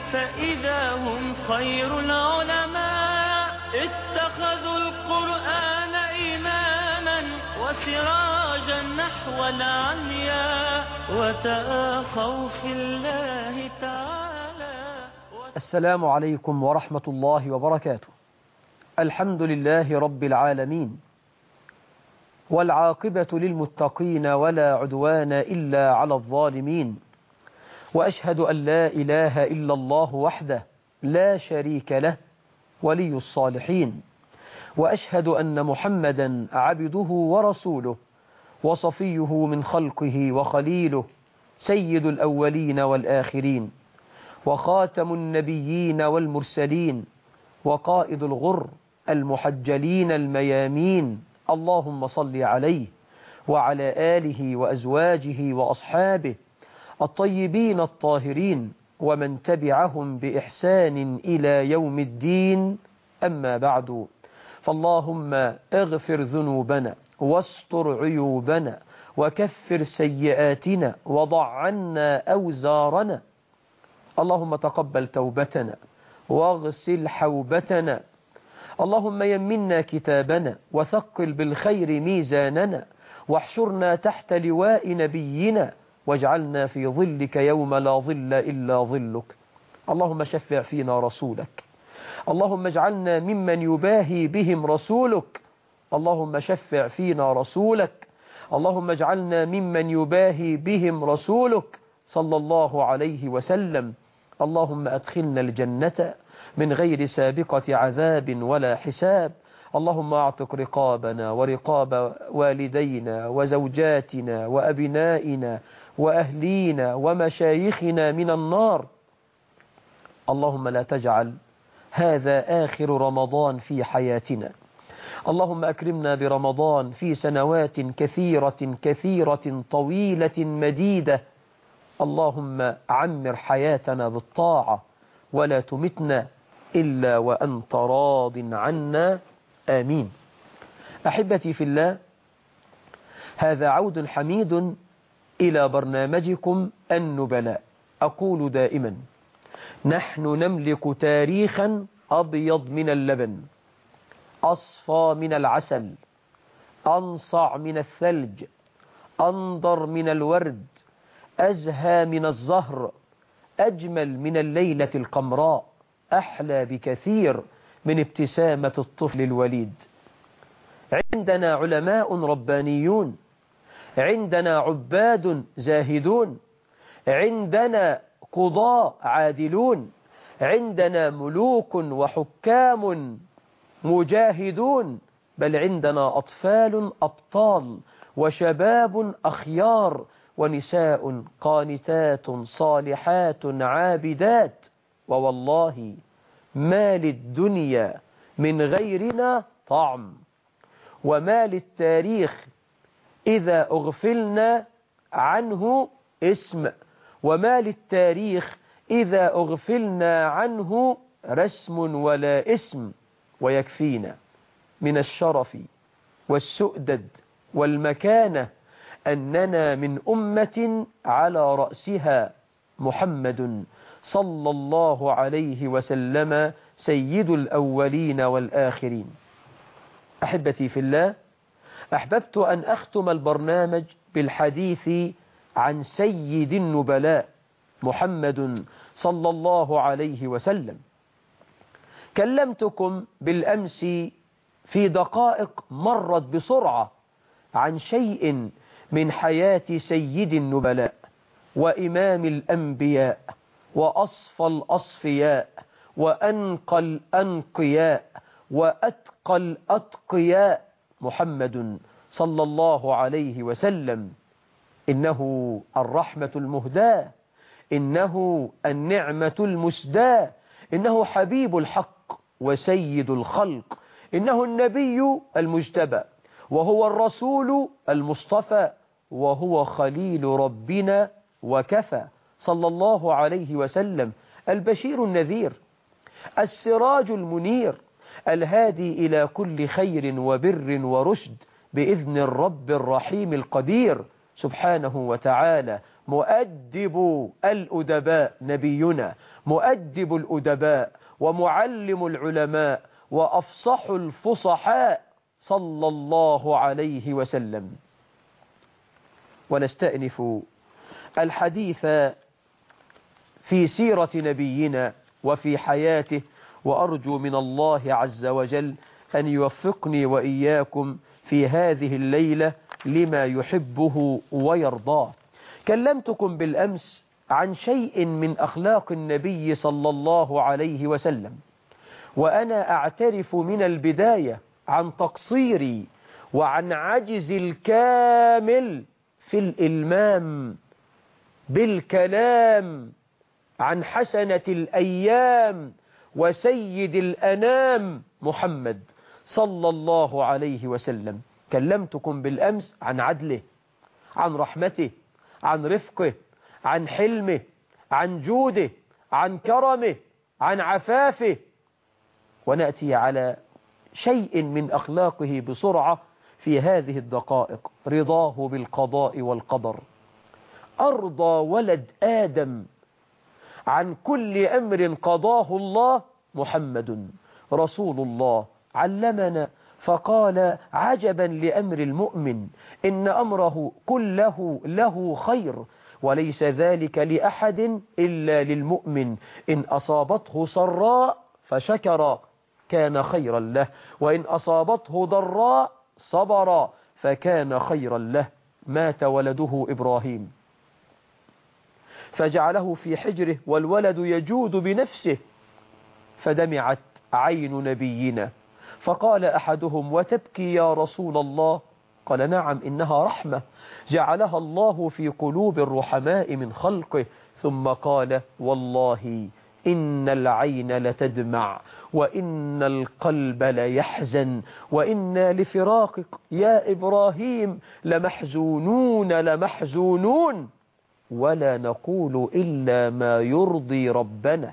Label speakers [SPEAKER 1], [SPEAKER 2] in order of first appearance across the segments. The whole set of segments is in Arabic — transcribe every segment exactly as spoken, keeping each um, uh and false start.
[SPEAKER 1] فإذا هم خير العلماء اتخذوا القرآن إماما وسراجا نحو العمياء وتآخوا في الله تعالى.
[SPEAKER 2] السلام عليكم ورحمة الله وبركاته. الحمد لله رب العالمين، والعاقبة للمتقين ولا عدوان إلا على الظالمين، وأشهد أن لا إله إلا الله وحده لا شريك له ولي الصالحين، وأشهد أن محمدا عبده ورسوله وصفيه من خلقه وخليله، سيد الأولين والآخرين، وخاتم النبيين والمرسلين، وقائد الغر المحجلين الميامين. اللهم صل عليه وعلى آله وأزواجه وأصحابه الطيبين الطاهرين ومن تبعهم بإحسان إلى يوم الدين. أما بعد، فاللهم اغفر ذنوبنا واستر عيوبنا وكفر سيئاتنا وضع عنا أوزارنا. اللهم تقبل توبتنا واغسل حوبتنا. اللهم يمنا كتابنا وثقل بالخير ميزاننا، واحشرنا تحت لواء نبينا، واجعلنا في ظلك يوم لا ظل إلا ظلك. اللهم شفع فينا رسولك، اللهم اجعلنا ممن يباهي بهم رسولك. اللهم شفع فينا رسولك، اللهم اجعلنا ممن يباهي بهم رسولك صلى الله عليه وسلم. اللهم أدخلنا الجنة من غير سابقة عذاب ولا حساب. اللهم اعتق رقابنا ورقاب والدينا وزوجاتنا وأبنائنا وأهلينا ومشايخنا من النار. اللهم لا تجعل هذا آخر رمضان في حياتنا. اللهم أكرمنا برمضان في سنوات كثيرة كثيرة طويلة مديدة. اللهم عمر حياتنا بالطاعة ولا تمتنا إلا وأنت راض عنا، آمين. أحبتي في الله، هذا عود حميد إلى برنامجكم النبلاء. أقول دائما: نحن نملك تاريخا أبيض من اللبن، أصفى من العسل، أنصع من الثلج، أنضر من الورد، أزهى من الزهر، أجمل من الليلة القمراء، أحلى بكثير من ابتسامة الطفل الوليد. عندنا علماء ربانيون، عندنا عباد زاهدون، عندنا قضاة عادلون، عندنا ملوك وحكام مجاهدون، بل عندنا أطفال أبطال وشباب أخيار ونساء قانتات صالحات عابدات. ووالله ما للدنيا من غيرنا طعم، وما للتاريخ إذا أغفلنا عنه اسم، وما للتاريخ إذا أغفلنا عنه رسم ولا اسم. ويكفينا من الشرف والسؤدد والمكانة أننا من أمة على رأسها محمد صلى الله عليه وسلم سيد الأولين والآخرين. أحبتي في الله، أحببت أن أختم البرنامج بالحديث عن سيد النبلاء محمد صلى الله عليه وسلم. كلمتكم بالأمس في دقائق مرت بسرعة عن شيء من حياة سيد النبلاء وإمام الأنبياء وأصفى الأصفياء وأنقى الأنقياء وأتقى الأتقياء محمد صلى الله عليه وسلم. إنه الرحمة المهداة، إنه النعمة المسداة، إنه حبيب الحق وسيد الخلق، إنه النبي المجتبى، وهو الرسول المصطفى، وهو خليل ربنا وكفى صلى الله عليه وسلم. البشير النذير، السراج المنير، الهادي إلى كل خير وبر ورشد بإذن الرب الرحيم القدير سبحانه وتعالى. مؤدب الأدباء، نبينا مؤدب الأدباء ومعلم العلماء وأفصح الفصحاء صلى الله عليه وسلم. ونستأنف الحديث في سيرة نبينا وفي حياته، وأرجو من الله عز وجل أن يوفقني وإياكم في هذه الليلة لما يحبه ويرضاه. كلمتكم بالأمس عن شيء من أخلاق النبي صلى الله عليه وسلم، وأنا أعترف من البداية عن تقصيري وعن عجز الكامل في الإلمام بالكلام عن حسنة الأيام وسيد الأنام محمد صلى الله عليه وسلم. كلمتكم بالأمس عن عدله، عن رحمته، عن رفقه، عن حلمه، عن جوده، عن كرمه، عن عفافه. ونأتي على شيء من أخلاقه بسرعة في هذه الدقائق. رضاه بالقضاء والقدر. أرضى ولد آدم عن كل أمر قضاه الله محمد رسول الله. علمنا فقال: عجبا لأمر المؤمن إن أمره كله له خير، وليس ذلك لأحد إلا للمؤمن، إن أصابته سراء فشكر كان خيرا له، وإن أصابته ضراء صبر فكان خيرا له. مات ولده إبراهيم فجعله في حجره والولد يجود بنفسه، فدمعت عين نبينا، فقال أحدهم: وتبكي يا رسول الله؟ قال: نعم، إنها رحمة جعلها الله في قلوب الرحماء من خلقه. ثم قال: والله إن العين لتدمع وإن القلب ليحزن وإنا لفراقك يا إبراهيم لمحزونون لمحزونون، ولا نقول إلا ما يرضي ربنا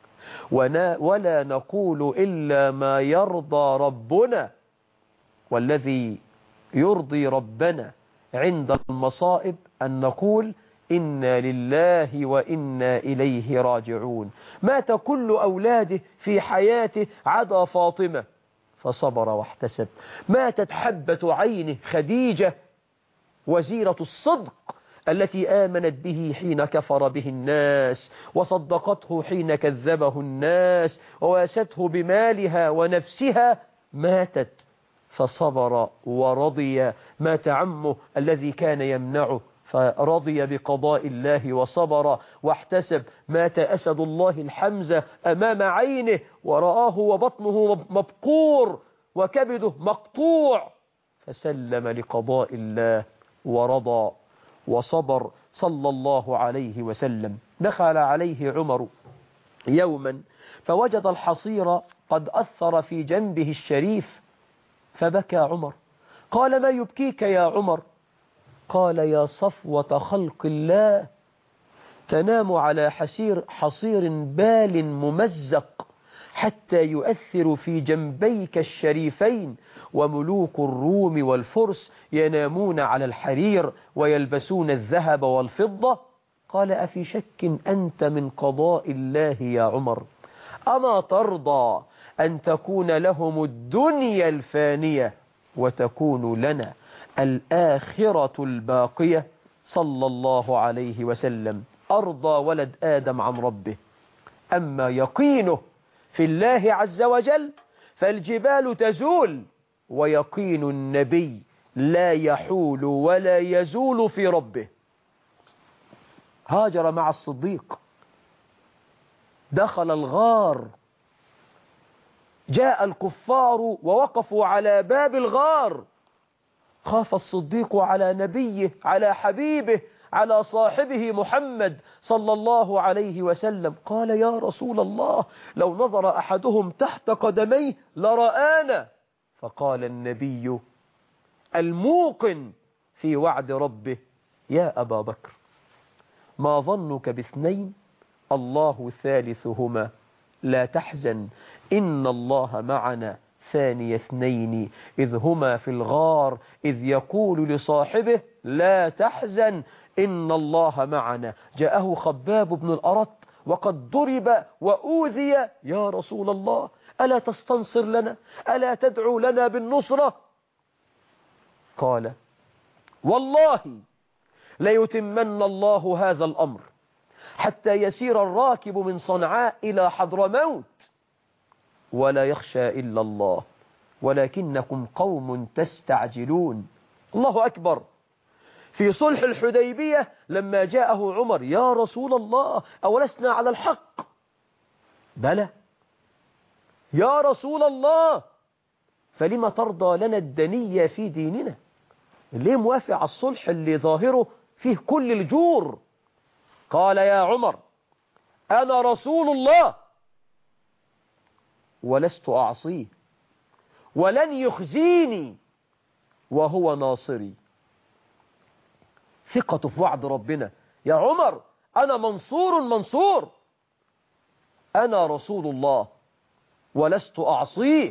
[SPEAKER 2] ولا نقول إلا ما يرضى ربنا. والذي يرضي ربنا عند المصائب أن نقول: إنا لله وإنا إليه راجعون. مات كل أولاده في حياته عدا فاطمة فصبر واحتسب. ماتت حبة عينه خديجة وزيرة الصدق التي آمنت به حين كفر به الناس، وصدقته حين كذبه الناس، وواسته بمالها ونفسها، ماتت فصبر ورضي. مات عمه الذي كان يمنعه فرضي بقضاء الله وصبر واحتسب. مات أسد الله الحمزة أمام عينه ورآه وبطنه مبقور وكبده مقطوع، فسلم لقضاء الله ورضى وصبر صلى الله عليه وسلم. دخل عليه عمر يوما فوجد الحصير قد أثر في جنبه الشريف، فبكى عمر. قال: ما يبكيك يا عمر؟ قال: يا صفوة خلق الله، تنام على حصير, حصير بال ممزق حتى يؤثر في جنبيك الشريفين، وملوك الروم والفرس ينامون على الحرير ويلبسون الذهب والفضة. قال: أفي شك أنت من قضاء الله يا عمر؟ أما ترضى أن تكون لهم الدنيا الفانية وتكون لنا الآخرة الباقية؟ صلى الله عليه وسلم. أرضى ولد آدم عن ربه. أما يقينه في الله عز وجل فالجبال تزول، ويقين النبي لا يحول ولا يزول في ربه. هاجر مع الصديق، دخل الغار، جاء الكفار ووقفوا على باب الغار، خاف الصديق على نبيه، على حبيبه، على صاحبه محمد صلى الله عليه وسلم. قال: يا رسول الله، لو نظر أحدهم تحت قدميه لرآنا. فقال النبي الموقن في وعد ربه: يا أبا بكر، ما ظنك باثنين الله ثالثهما، لا تحزن إن الله معنا ثاني اثنين إذ هما في الغار إذ يقول لصاحبه لا تحزن إن الله معنا. جاءه خباب بن الأرط وقد ضرب وأوذي. يا رسول الله ألا تستنصر لنا؟ ألا تدعو لنا بالنصرة؟ قال والله ليتمن الله هذا الأمر حتى يسير الراكب من صنعاء إلى حضرموت ولا يخشى إلا الله ولكنكم قوم تستعجلون. الله أكبر. في صلح الحديبية لما جاءه عمر يا رسول الله أولسنا على الحق؟ بلى يا رسول الله فلما ترضى لنا الدنية في ديننا؟ ليه موافق على الصلح اللي ظاهره فيه كل الجور؟ قال يا عمر أنا رسول الله ولست أعصيه ولن يخزيني وهو ناصري. ثقة في وعد ربنا. يا عمر أنا منصور منصور، أنا رسول الله ولست أعصيه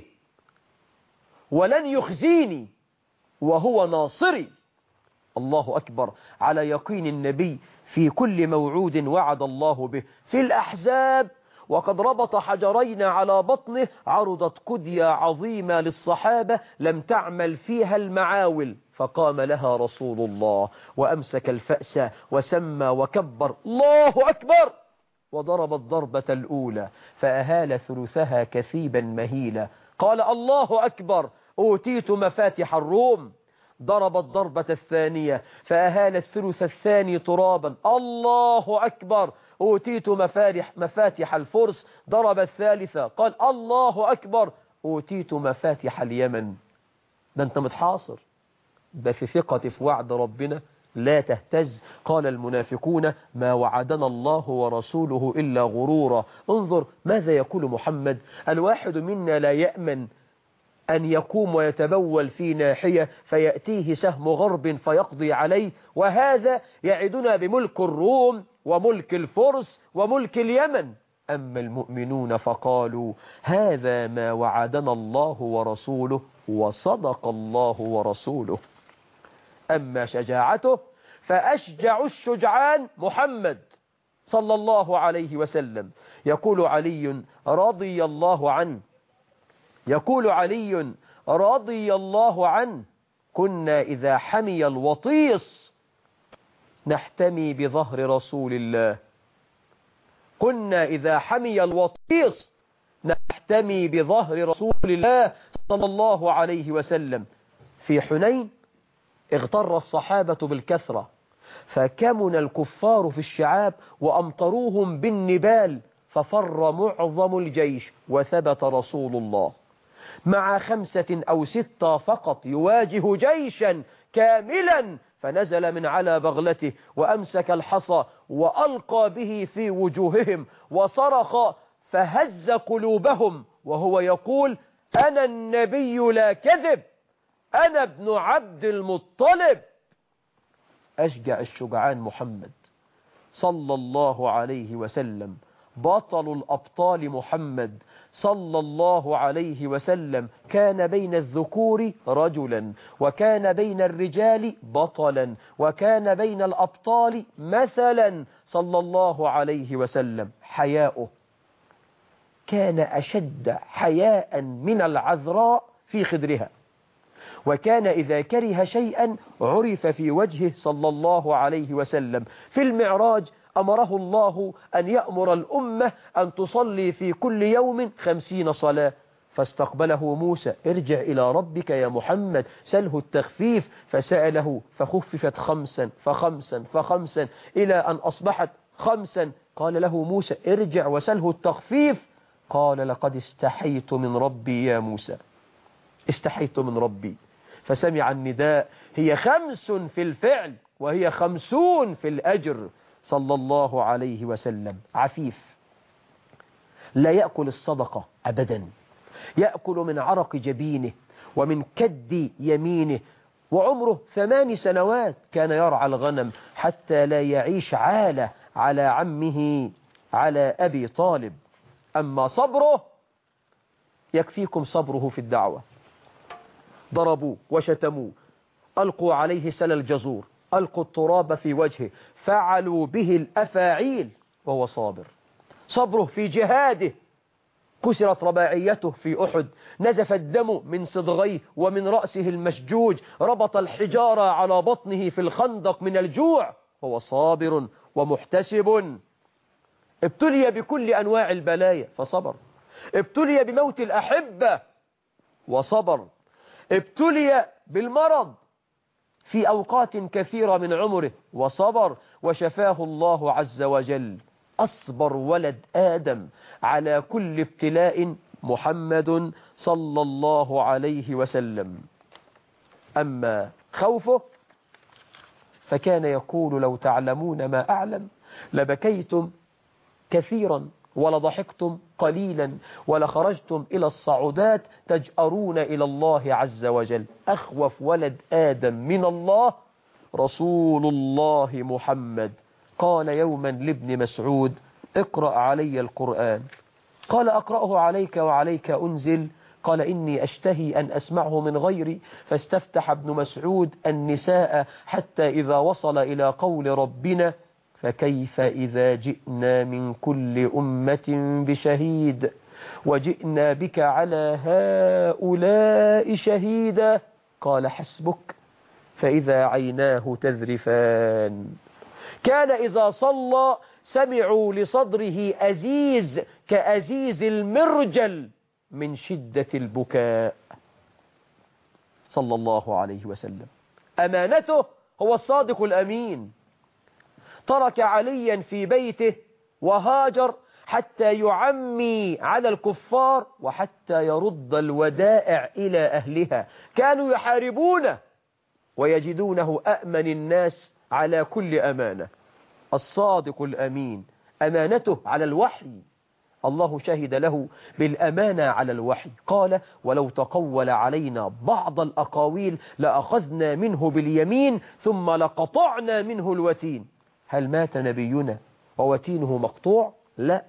[SPEAKER 2] ولن يخزيني وهو ناصري. الله أكبر على يقين النبي في كل موعود وعد الله به. في الأحزاب وقد ربط حجرين على بطنه عرضت قدية عظيمة للصحابة لم تعمل فيها المعاول، فقام لها رسول الله وأمسك الفأس وسمى وكبر الله أكبر وضرب الضربة الأولى فأهال ثلثها كثيبا مهيلا. قال الله أكبر أوتيت مفاتح الروم. ضرب الضربة الثانية فأهال الثلث الثاني ترابا. الله أكبر أوتيت مفاتح, مفاتح الفرس. ضرب الثالثة قال الله أكبر أوتيت مفاتح اليمن. ده أنت متحاصر. ده في ثقة في وعد ربنا لا تهتز. قال المنافقون ما وعدنا الله ورسوله إلا غرورا. انظر ماذا يقول محمد. الواحد منا لا يأمن أن يقوم ويتبول في ناحية فيأتيه سهم غرب فيقضي عليه، وهذا يعدنا بملك الروم وملك الفرس وملك اليمن. أما المؤمنون فقالوا هذا ما وعدنا الله ورسوله وصدق الله ورسوله. أما شجاعته فأشجع الشجعان محمد صلى الله عليه وسلم. يقول علي رضي الله عنه يقول علي رضي الله عنه كنا إذا حمي الوطيس نحتمي بظهر رسول الله. كنا إذا حمي الوطيس نحتمي بظهر رسول الله صلى الله عليه وسلم. في حنين اغتر الصحابة بالكثرة فكمن الكفار في الشعاب وأمطروهم بالنبال ففر معظم الجيش وثبت رسول الله مع خمسة أو ستة فقط يواجه جيشا كاملا فنزل من على بغلته وأمسك الحصى وألقى به في وجوههم وصرخ فهز قلوبهم وهو يقول أنا النبي لا كذب أنا ابن عبد المطلب. أشجع الشجعان محمد صلى الله عليه وسلم. بطل الأبطال محمد صلى الله عليه وسلم. كان بين الذكور رجلا وكان بين الرجال بطلا وكان بين الأبطال مثلا صلى الله عليه وسلم. حياؤه كان أشد حياء من العذراء في خدرها، وكان إذا كره شيئا عرف في وجهه صلى الله عليه وسلم. في المعراج أمره الله أن يأمر الأمة أن تصلي في كل يوم خمسين صلاة، فاستقبله موسى ارجع إلى ربك يا محمد سله التخفيف، فسأله فخففت خمسا فخمسا فخمسا إلى أن أصبحت خمسا. قال له موسى ارجع وسله التخفيف. قال لقد استحيت من ربي يا موسى، استحيت من ربي. فسمع النداء هي خمس في الفعل وهي خمسون في الأجر صلى الله عليه وسلم. عفيف لا يأكل الصدقة أبدا، يأكل من عرق جبينه ومن كد يمينه. وعمره ثمان سنوات كان يرعى الغنم حتى لا يعيش عالة على عمه على أبي طالب. أما صبره يكفيكم صبره في الدعوة. ضربوه وشتموه، ألقوا عليه سل الجزور، ألقوا التراب في وجهه، فعلوا به الأفاعيل وهو صابر. صبره في جهاده، كسرت رباعيته في أحد، نزف الدم من صدغيه ومن رأسه المشجوج، ربط الحجارة على بطنه في الخندق من الجوع، هو صابر ومحتسب. ابتلي بكل أنواع البلايا فصبر، ابتلي بموت الأحبة وصبر، ابتلي بالمرض في أوقات كثيرة من عمره وصبر، وشفاه الله عز وجل. أصبر ولد آدم على كل ابتلاء محمد صلى الله عليه وسلم. أما خوفه فكان يقول: لو تعلمون ما أعلم لبكيتم كثيرا ولضحكتم قليلا ولخرجتم إلى الصعودات تجأرون إلى الله عز وجل. أخوف ولد آدم من الله رسول الله محمد. قال يوما لابن مسعود: اقرأ علي القرآن. قال: أقرأه عليك وعليك أنزل؟ قال: إني أشتهي أن أسمعه من غيري. فاستفتح ابن مسعود النساء حتى إذا وصل إلى قول ربنا: فكيف إذا جئنا من كل أمة بشهيد وجئنا بك على هؤلاء شهيدا، قال: حسبك. فإذا عيناه تذرفان. كان إذا صلى سمعوا لصدره أزيز كأزيز المرجل من شدة البكاء صلى الله عليه وسلم. أمانته هو الصادق الأمين. ترك عليا في بيته وهاجر حتى يعمي على الكفار وحتى يرد الودائع إلى أهلها. كانوا يحاربونه ويجدونه أأمن الناس على كل أمانة. الصادق الأمين أمانته على الوحي، الله شهد له بالأمانة على الوحي. قال: ولو تقول علينا بعض الأقاويل لأخذنا منه باليمين ثم لقطعنا منه الوتين. هل مات نبينا ووتينه مقطوع؟ لا.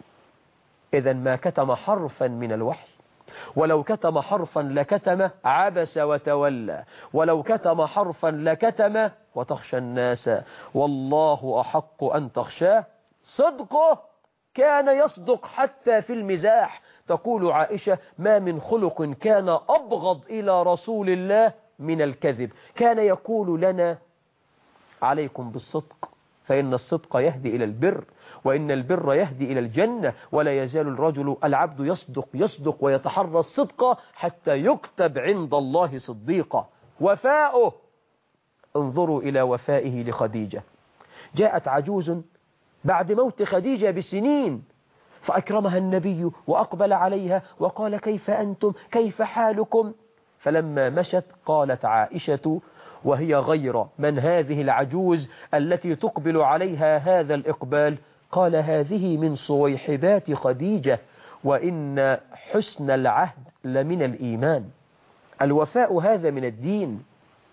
[SPEAKER 2] إذن ما كتم حرفا من الوحي، ولو كتم حرفا لكتم عبس وتولى، ولو كتم حرفا لكتم وتخشى الناس والله أحق أن تخشاه. صدقه كان يصدق حتى في المزاح. تقول عائشة: ما من خلق كان أبغض إلى رسول الله من الكذب. كان يقول لنا: عليكم بالصدق فإن الصدق يهدي إلى البر، وإن البر يهدي إلى الجنة، ولا يزال الرجل العبد يصدق يصدق ويتحرى الصدق حتى يكتب عند الله صديقا. وفاؤه، انظروا إلى وفائه لخديجة. جاءت عجوز بعد موت خديجة بسنين فأكرمها النبي وأقبل عليها وقال: كيف أنتم؟ كيف حالكم؟ فلما مشت قالت عائشة وهي غير: من هذه العجوز التي تقبل عليها هذا الإقبال؟ قال: هذه من صويحبات خديجة، وإن حسن العهد لمن الإيمان. الوفاء هذا من الدين.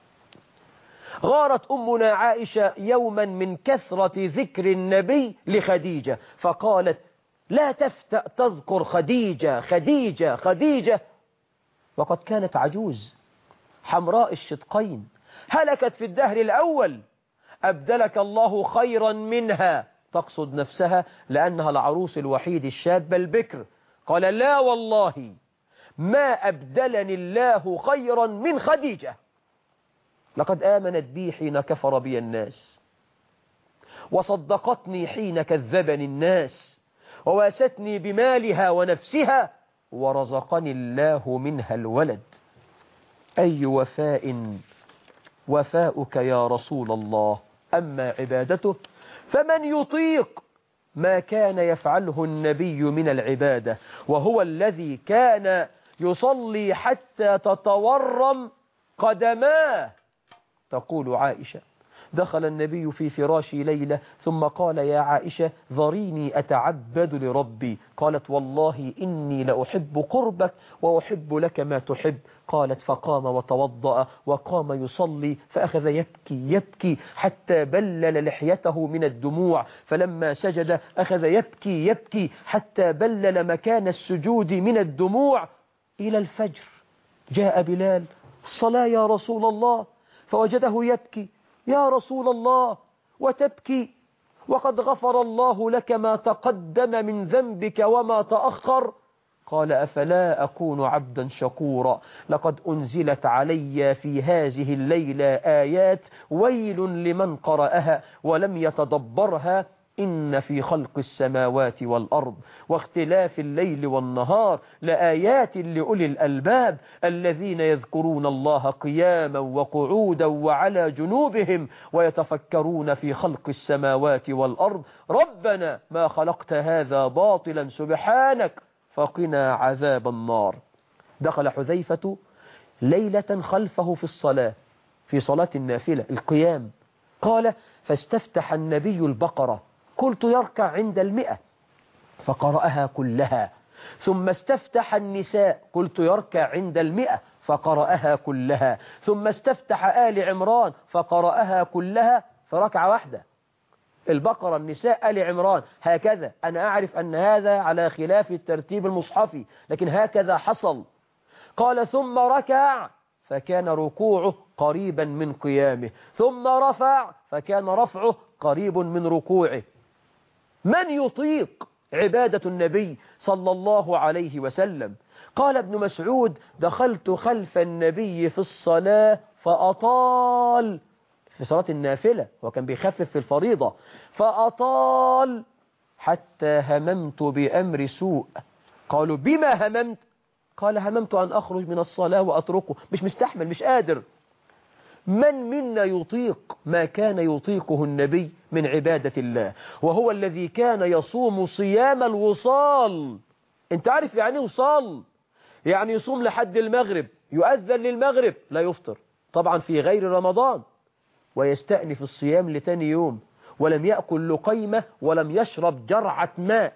[SPEAKER 2] غارت أمنا عائشة يوما من كثرة ذكر النبي لخديجة فقالت: لا تفتأ تذكر خديجة خديجة خديجة، وقد كانت عجوز حمراء الشدقين، هلكت في الدهر الأول، أبدلك الله خيرا منها. تقصد نفسها لأنها العروس الوحيد الشاب البكر. قال: لا والله ما أبدلني الله خيرا من خديجة، لقد آمنت بي حين كفر بي الناس، وصدقتني حين كذبني الناس، وواستني بمالها ونفسها، ورزقني الله منها الولد. أي وفاء وفاؤك يا رسول الله. أما عبادته فمن يطيق ما كان يفعله النبي من العبادة، وهو الذي كان يصلي حتى تتورم قدماه. تقول عائشة: دخل النبي في فراشي ليلة ثم قال: يا عائشة ذريني أتعبد لربي. قالت: والله إني لأحب قربك وأحب لك ما تحب. قالت: فقام وتوضأ وقام يصلي، فأخذ يبكي يبكي حتى بلل لحيته من الدموع، فلما سجد أخذ يبكي يبكي حتى بلل مكان السجود من الدموع إلى الفجر. جاء بلال: الصلاة يا رسول الله، فوجده يبكي يا رسول الله وتبكي وقد غفر الله لك ما تقدم من ذنبك وما تأخر؟ قال أفلا أكون عبدا شكورا لقد أنزلت علي في هذه الليلة آيات ويل لمن قرأها ولم يتدبرها إن في خلق السماوات والأرض واختلاف الليل والنهار لآيات لأولي الألباب الذين يذكرون الله قياما وقعودا وعلى جنوبهم ويتفكرون في خلق السماوات والأرض ربنا ما خلقت هذا باطلا سبحانك فقنا عذاب النار. دخل حذيفة ليلة خلفه في الصلاة في صلاة النافلة القيام، قال فاستفتح النبي البقرة، قلت يركع عند المئة فقرأها كلها، ثم استفتح النساء، قلت يركع عند المئة فقرأها كلها، ثم استفتح آل عمران فقرأها كلها فركعة واحدة. البقرة، النساء، آل عمران، هكذا. أنا أعرف أن هذا على خلاف الترتيب المصحفي لكن هكذا حصل. قال ثم ركع فكان ركوعه قريبا من قيامه، ثم رفع فكان رفعه قريب من ركوعه. من يطيق عبادة النبي صلى الله عليه وسلم؟ قال ابن مسعود دخلت خلف النبي في الصلاة فأطال في صلاة النافلة وكان بيخفف في الفريضة، فأطال حتى هممت بأمر سوء. قالوا بما هممت؟ قال هممت أن أخرج من الصلاة وأتركه، مش مستحمل، مش قادر. من منا يطيق ما كان يطيقه النبي من عبادة الله، وهو الذي كان يصوم صيام الوصال. انت عارف يعني وصال؟ يعني يصوم لحد المغرب، يؤذن للمغرب لا يفطر، طبعا في غير رمضان، ويستأنف الصيام لتاني يوم، ولم يأكل لقيمة ولم يشرب جرعة ماء.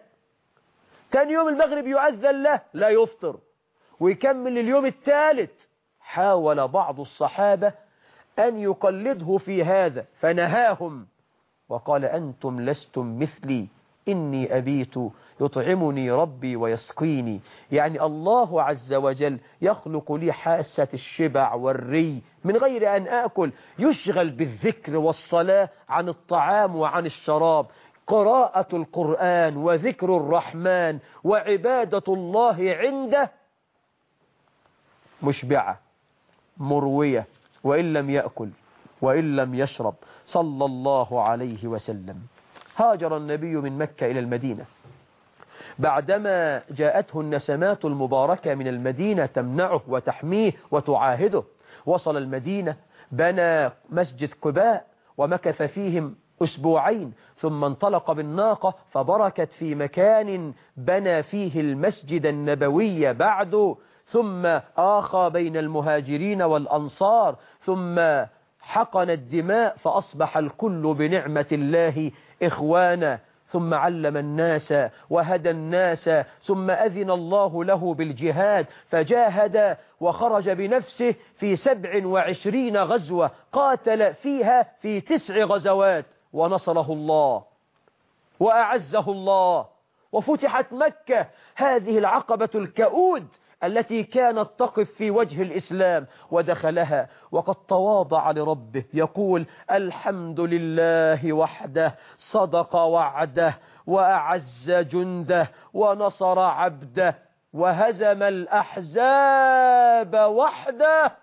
[SPEAKER 2] تاني يوم المغرب يؤذن له لا يفطر، ويكمل اليوم الثالث. حاول بعض الصحابة أن يقلده في هذا فنهاهم وقال أنتم لستم مثلي إني أبيت يطعمني ربي ويسقيني. يعني الله عز وجل يخلق لي حاسة الشبع والري من غير أن أكل، يشغل بالذكر والصلاة عن الطعام وعن الشراب، قراءة القرآن وذكر الرحمن وعبادة الله عنده مشبعة مروية وإن لم يأكل وإن لم يشرب صلى الله عليه وسلم. هاجر النبي من مكة إلى المدينة بعدما جاءته النسمات المباركة من المدينة تمنعه وتحميه وتعاهده. وصل المدينة، بنى مسجد قباء ومكث فيهم أسبوعين، ثم انطلق بالناقة فبركت في مكان بنى فيه المسجد النبوي بعده، ثم آخى بين المهاجرين والأنصار، ثم حقن الدماء فأصبح الكل بنعمة الله إخوانا، ثم علم الناس وهدى الناس، ثم أذن الله له بالجهاد فجاهد وخرج بنفسه في سبع وعشرين غزوة، قاتل فيها في تسع غزوات ونصره الله وأعزه الله وفتحت مكة، هذه العقبة الكؤود التي كانت تقف في وجه الإسلام، ودخلها وقد تواضع لربه يقول الحمد لله وحده صدق وعده وأعز جنده ونصر عبده وهزم الأحزاب وحده.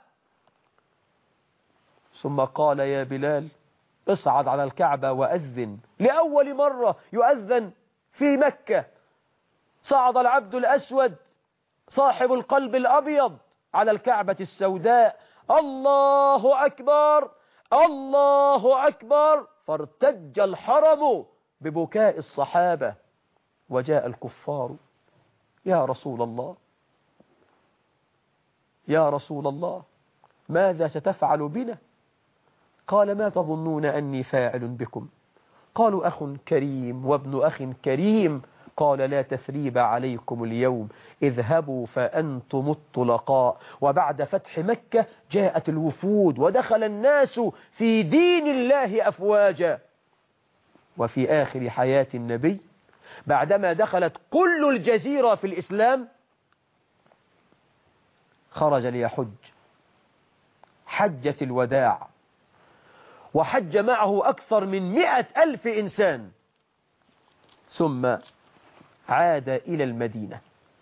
[SPEAKER 2] ثم قال يا بلال اصعد على الكعبة وأذن. لأول مرة يؤذن في مكة. صعد العبد الأسود صاحب القلب الأبيض على الكعبة السوداء، الله أكبر الله أكبر، فارتج الحرم ببكاء الصحابة. وجاء الكفار يا رسول الله يا رسول الله ماذا ستفعل بنا؟ قال ما تظنون أني فاعل بكم؟ قالوا أخ كريم وابن أخ كريم. قال لا تثريب عليكم اليوم، اذهبوا فأنتم الطلقاء. وبعد فتح مكة جاءت الوفود ودخل الناس في دين الله أفواجا. وفي آخر حياة النبي بعدما دخلت كل الجزيرة في الإسلام خرج ليحج حجة الوداع، وحج معه أكثر من مئة ألف إنسان، ثم عاد إلى المدينة.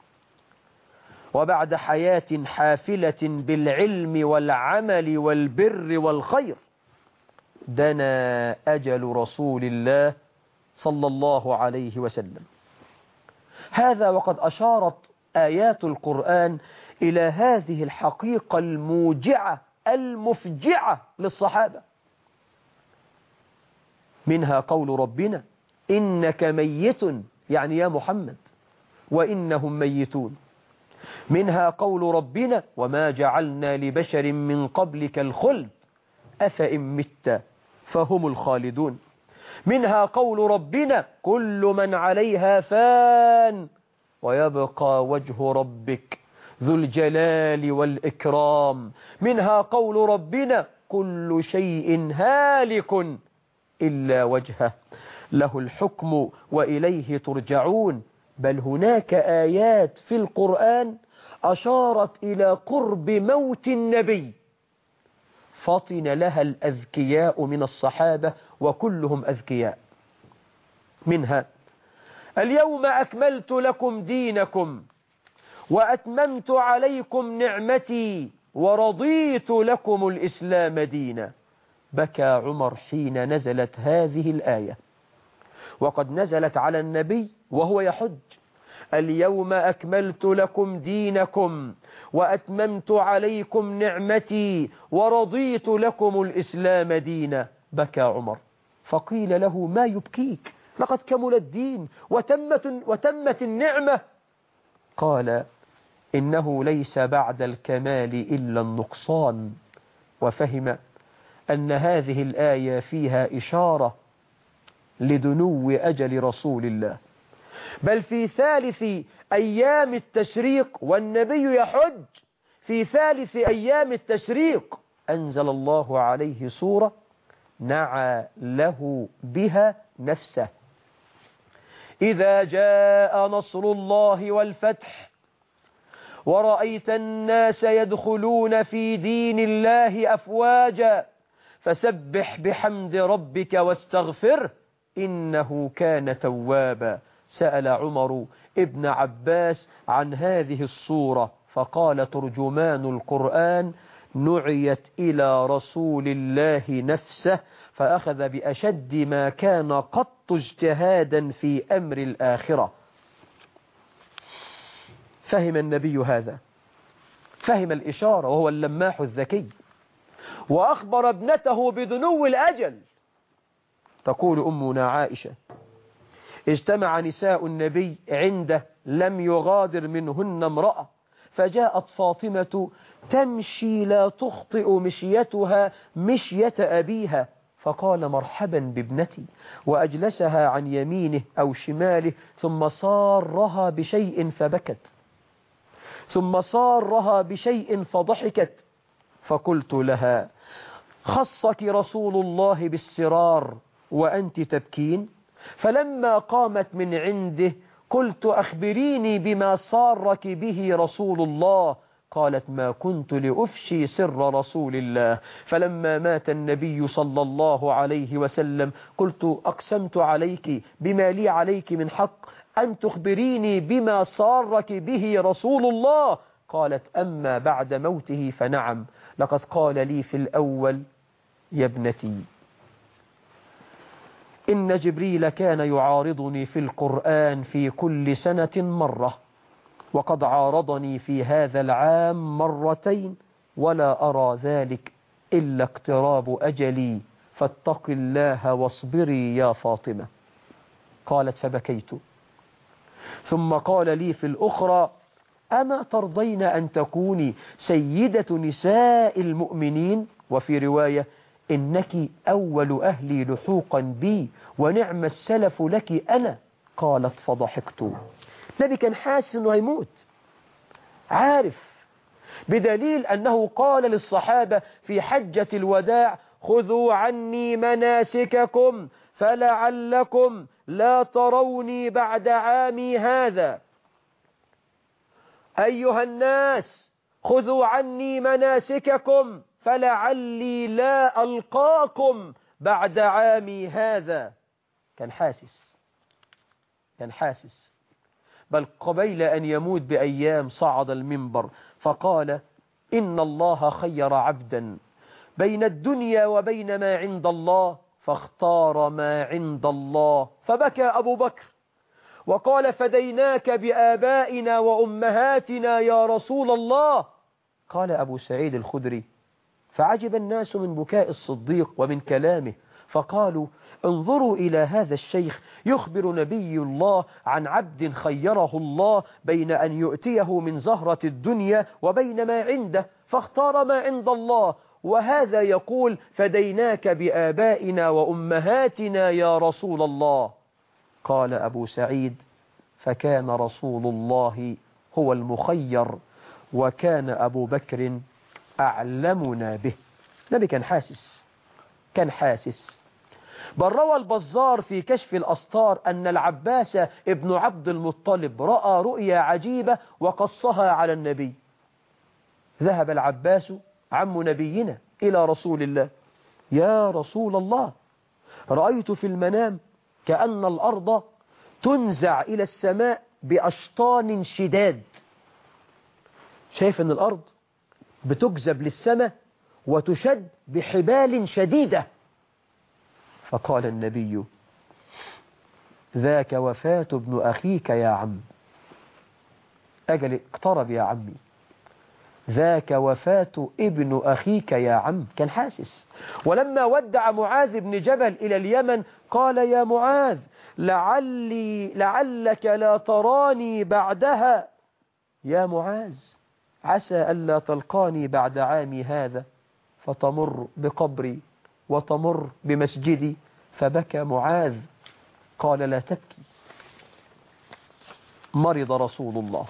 [SPEAKER 2] وبعد حياة حافلة بالعلم والعمل والبر والخير دنا أجل رسول الله صلى الله عليه وسلم. هذا وقد أشارت آيات القرآن إلى هذه الحقيقة الموجعة المفجعة للصحابة. منها قول ربنا إنك ميت، يعني يا محمد، وإنهم ميتون. منها قول ربنا وما جعلنا لبشر من قبلك الخلد أفإن مت فهم الخالدون. منها قول ربنا كل من عليها فان ويبقى وجه ربك ذو الجلال والإكرام. منها قول ربنا كل شيء هالك إلا وجهه له الحكم وإليه ترجعون. بل هناك آيات في القرآن أشارت إلى قرب موت النبي فطن لها الأذكياء من الصحابة وكلهم أذكياء. منها اليوم أكملت لكم دينكم وأتممت عليكم نعمتي ورضيت لكم الإسلام دينا. بكى عمر حين نزلت هذه الآية، وقد نزلت على النبي وهو يحج: اليوم أكملت لكم دينكم وأتممت عليكم نعمتي ورضيت لكم الإسلام دينا. بكى عمر فقيل له ما يبكيك؟ لقد كمل الدين وتمت, وتمت النعمة. قال إنه ليس بعد الكمال إلا النقصان. وفهم أن هذه الآية فيها إشارة لدنو أجل رسول الله. بل في ثالث أيام التشريق والنبي يحج، في ثالث أيام التشريق أنزل الله عليه سورة نعى له بها نفسه: إذا جاء نصر الله والفتح ورأيت الناس يدخلون في دين الله أفواجا فسبح بحمد ربك واستغفره إنه كان توابا. سأل عمر ابن عباس عن هذه الصورة فقال ترجمان القرآن: نعيت إلى رسول الله نفسه، فأخذ بأشد ما كان قط اجتهادا في أمر الآخرة. فهم النبي هذا، فهم الإشارة وهو اللماح الذكي، وأخبر ابنته بدنو الأجل. تقول أمنا عائشة: اجتمع نساء النبي عنده لم يغادر منهن امرأة، فجاءت فاطمة تمشي لا تخطئ مشيتها مشية أبيها، فقال مرحبا بابنتي، وأجلسها عن يمينه أو شماله، ثم صارها بشيء فبكت، ثم صارها بشيء فضحكت. فقلت لها: خصك رسول الله بالسرار وأنت تبكين؟ فلما قامت من عنده قلت: أخبريني بما صارك به رسول الله. قالت: ما كنت لأفشي سر رسول الله، فلما مات النبي صلى الله عليه وسلم قلت: أقسمت عليك بما لي عليك من حق أن تخبريني بما صارك به رسول الله. قالت: أما بعد موته فنعم، لقد قال لي في الأول: يا ابنتي إن جبريل كان يعارضني في القرآن في كل سنة مرة، وقد عارضني في هذا العام مرتين، ولا أرى ذلك إلا اقتراب أجلي، فاتق الله واصبري يا فاطمة. قالت: فبكيت. ثم قال لي في الأخرى: أما ترضين أن تكوني سيدة نساء المؤمنين؟ وفي رواية: إنك أول أهلي لحوقا بي ونعم السلف لك أنا. قالت: فضحكت. النبي كان حاسس أنه هيموت، عارف، بدليل أنه قال للصحابة في حجة الوداع: خذوا عني مناسككم فلعلكم لا تروني بعد عامي هذا. أيها الناس خذوا عني مناسككم فلعلي لا ألقاكم بعد عامي هذا. كان حاسس كان حاسس بل قبيل أن يموت بأيام صعد المنبر فقال إن الله خير عبدا بين الدنيا وبين ما عند الله فاختار ما عند الله. فبكى أبو بكر وقال فديناك بآبائنا وأمهاتنا يا رسول الله. قال أبو سعيد الخدري فعجب الناس من بكاء الصديق ومن كلامه فقالوا انظروا إلى هذا الشيخ يخبر نبي الله عن عبد خيره الله بين أن يؤتيه من زهرة الدنيا وبين ما عنده فاختار ما عند الله، وهذا يقول فديناك بآبائنا وأمهاتنا يا رسول الله. قال أبو سعيد فكان رسول الله هو المخير وكان أبو بكر أعلمنا به. النبي كان حاسس كان حاسس بل روى البزار في كشف الأسطار أن العباس ابن عبد المطلب رأى رؤيا عجيبة وقصها على النبي. ذهب العباس عم نبينا إلى رسول الله يا رسول الله رأيت في المنام كأن الأرض تنزع إلى السماء بأشطان شداد. شايف أن الأرض بتجذب للسماء وتشد بحبال شديدة. فقال النبي ذاك وفاة ابن أخيك يا عم. أجل اقترب يا عمي. ذاك وفاة ابن أخيك يا عم. كان حاسس. ولما ودع معاذ بن جبل إلى اليمن قال يا معاذ لعلي لعلك لا تراني بعدها. يا معاذ عسى ألا تلقاني بعد عامي هذا فتمر بقبري وتمر بمسجدي. فبكى معاذ قال لا تبكي. مرض رسول الله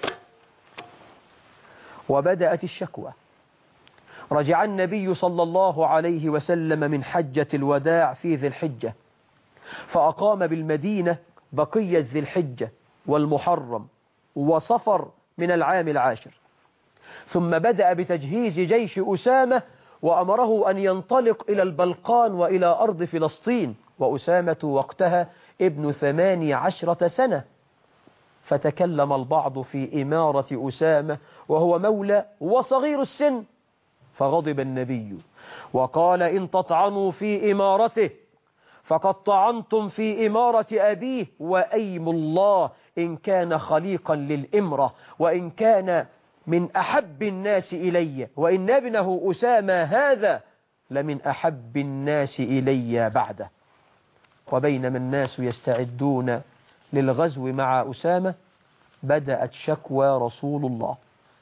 [SPEAKER 2] وبدأت الشكوى. رجع النبي صلى الله عليه وسلم من حجة الوداع في ذي الحجة فأقام بالمدينة بقية ذي الحجة والمحرم وصفر من العام العاشر، ثم بدأ بتجهيز جيش أسامة وأمره أن ينطلق إلى البلقان وإلى أرض فلسطين، وأسامة وقتها ابن ثماني عشرة سنة. فتكلم البعض في إمارة أسامة وهو مولى وصغير السن، فغضب النبي وقال إن تطعنوا في إمارته فقد طعنتم في إمارة أبيه، وأيم الله إن كان خليقا للإمرة وإن كان من أحب الناس إلي، وإن ابنه أسامة هذا لمن أحب الناس إلي بعده. وبينما الناس يستعدون للغزو مع أسامة بدأت شكوى رسول الله.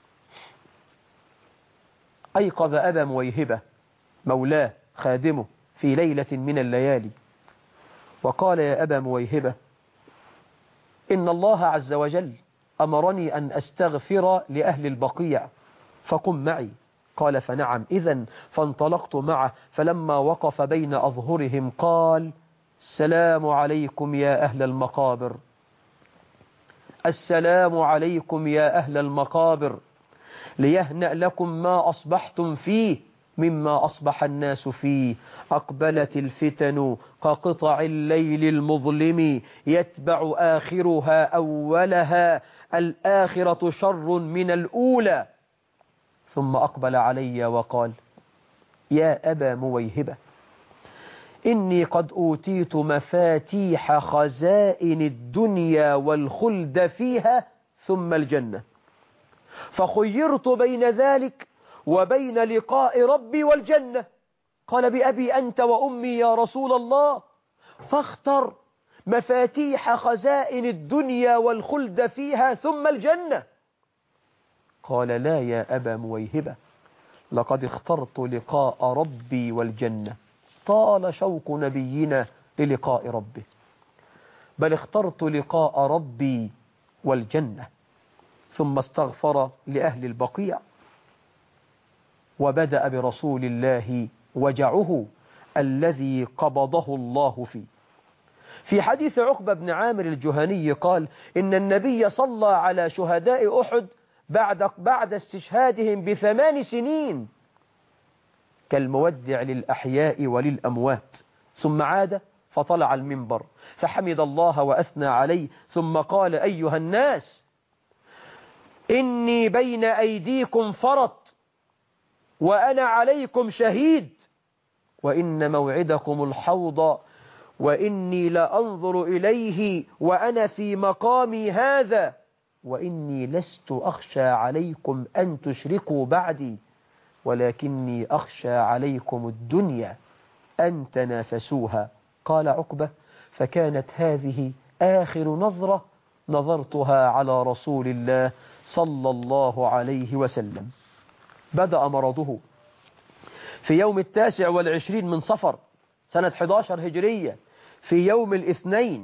[SPEAKER 2] أيقظ أبا مويهبة مولاه خادمه في ليلة من الليالي وقال يا أبا مويهبة إن الله عز وجل أمرني أن أستغفر لأهل البقيع فقم معي. قال فنعم إذن. فانطلقت معه فلما وقف بين أظهرهم قال السلام عليكم يا أهل المقابر، السلام عليكم يا أهل المقابر، ليهنأ لكم ما أصبحتم فيه مما أصبح الناس فيه. أقبلت الفتن كقطع الليل المظلم يتبع آخرها أولها، الآخرة شر من الأولى. ثم أقبل علي وقال يا أبا مويهبة إني قد أوتيت مفاتيح خزائن الدنيا والخلد فيها ثم الجنة، فخيرت بين ذلك وبين لقاء ربي والجنة. قال بأبي أنت وأمي يا رسول الله، فاختر مفاتيح خزائن الدنيا والخلد فيها ثم الجنة. قال لا يا أبا مويهبة، لقد اخترت لقاء ربي والجنة. طال شوق نبينا للقاء ربه، بل اخترت لقاء ربي والجنة. ثم استغفر لأهل البقيع وبدأ برسول الله وجعه الذي قبضه الله فيه. في حديث عقبة بن عامر الجهني قال إن النبي صلى على شهداء أحد بعد, بعد استشهادهم بثمان سنين، كالمودع للأحياء وللأموات. ثم عاد فطلع المنبر فحمد الله وأثنى عليه، ثم قال: أيها الناس، إني بين أيديكم فرط وأنا عليكم شهيد، وإن موعدكم الحوض، وإني لأنظر إليه وأنا في مقامي هذا، وإني لست أخشى عليكم أن تشركوا بعدي، ولكني أخشى عليكم الدنيا أن تنافسوها. قال عقبة: فكانت هذه آخر نظرة نظرتها على رسول الله صلى الله عليه وسلم. بدأ مرضه في يوم التاسع والعشرين من صفر سنة أحد عشر هجرية، في يوم الاثنين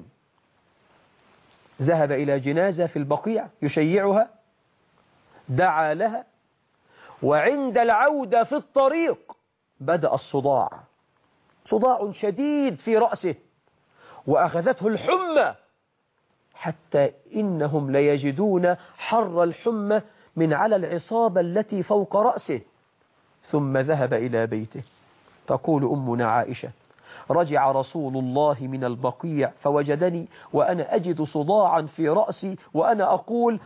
[SPEAKER 2] ذهب إلى جنازة في البقيع يشيعها، دعا لها، وعند العودة في الطريق بدأ الصداع، صداع شديد في رأسه، وأخذته الحمى حتى إنهم ليجدون حر الحمى من على العصابة التي فوق رأسه. ثم ذهب إلى بيته. تقول أمنا عائشة: رجع رسول الله من البقيع فوجدني وأنا أجد صداعا في رأسي وأنا أقول: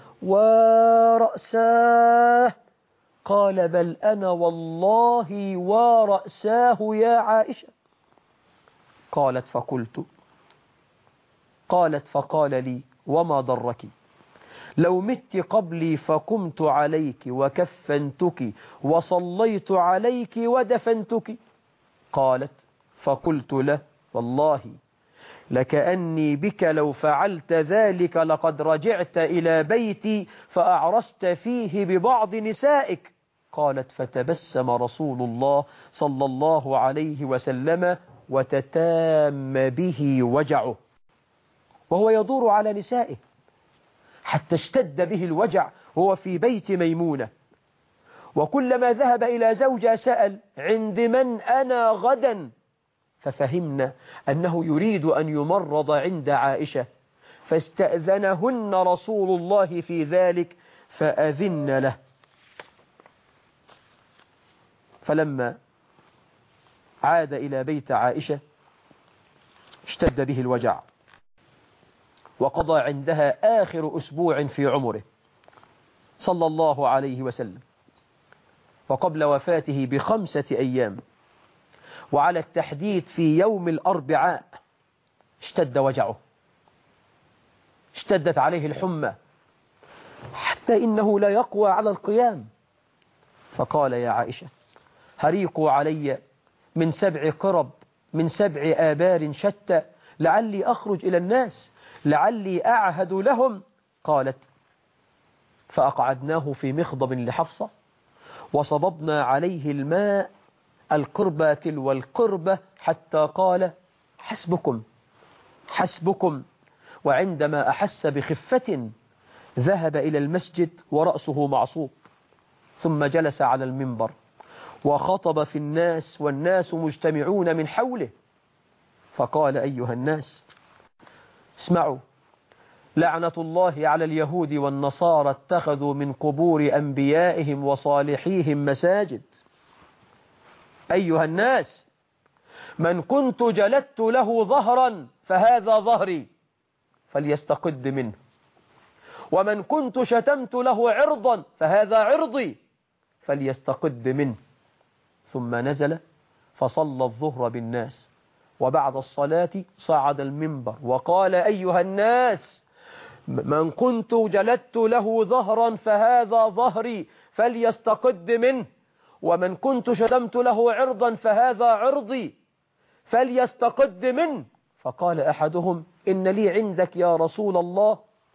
[SPEAKER 2] ورأساه. قال: بل أنا والله ورأساه يا عائشة. قالت: فقلت قالت فقال لي: وما ضرك؟ لو مت قبلي فقمت عليك وكفنتك وصليت عليك ودفنتك. قالت: فقلت له: والله لكأني بك لو فعلت ذلك لقد رجعت إلى بيتي فأعرست فيه ببعض نسائك. قالت: فتبسم رسول الله صلى الله عليه وسلم وتتام به وجعه، وهو يدور على نسائه حتى اشتد به الوجع وهو في بيت ميمونة. وكلما ذهب إلى زوجة سأل: عند من أنا غدا؟ ففهمنا أنه يريد أن يمرض عند عائشة، فاستأذنهن رسول الله في ذلك فأذن له. فلما عاد إلى بيت عائشة اشتد به الوجع، وقضى عندها آخر أسبوع في عمره صلى الله عليه وسلم، وقبل وفاته بخمسة أيام، وعلى التحديد في يوم الأربعاء اشتد وجعه، اشتدت عليه الحمى حتى إنه لا يقوى على القيام. فقال: يا عائشة، هريقوا علي من سبع قرب من سبع آبار شتى لعلي أخرج إلى الناس، لعلي أعهد لهم. قالت: فأقعدناه في مخضب لحفصة وصببنا عليه الماء القربة تلو القربة حتى قال: حسبكم حسبكم. وعندما أحس بخفة ذهب إلى المسجد ورأسه معصوب، ثم جلس على المنبر وخطب في الناس والناس مجتمعون من حوله، فقال: أيها الناس، اسمعوا، لعنة الله على اليهود والنصارى اتخذوا من قبور أنبيائهم وصالحيهم مساجد. أيها الناس، من كنت جلدت له ظهرا فهذا ظهري فليستقد منه، ومن كنت شتمت له عرضا فهذا عرضي فليستقد منه. ثم نزل فصلى الظهر بالناس، وبعد الصلاة صعد المنبر وقال: أيها الناس، من كنت جلدت له ظهرا فهذا ظهري فليستقد منه، ومن كنت شتمت له عرضا فهذا عرضي فليستقد منه. فقال أحدهم: إن لي عندك يا رسول الله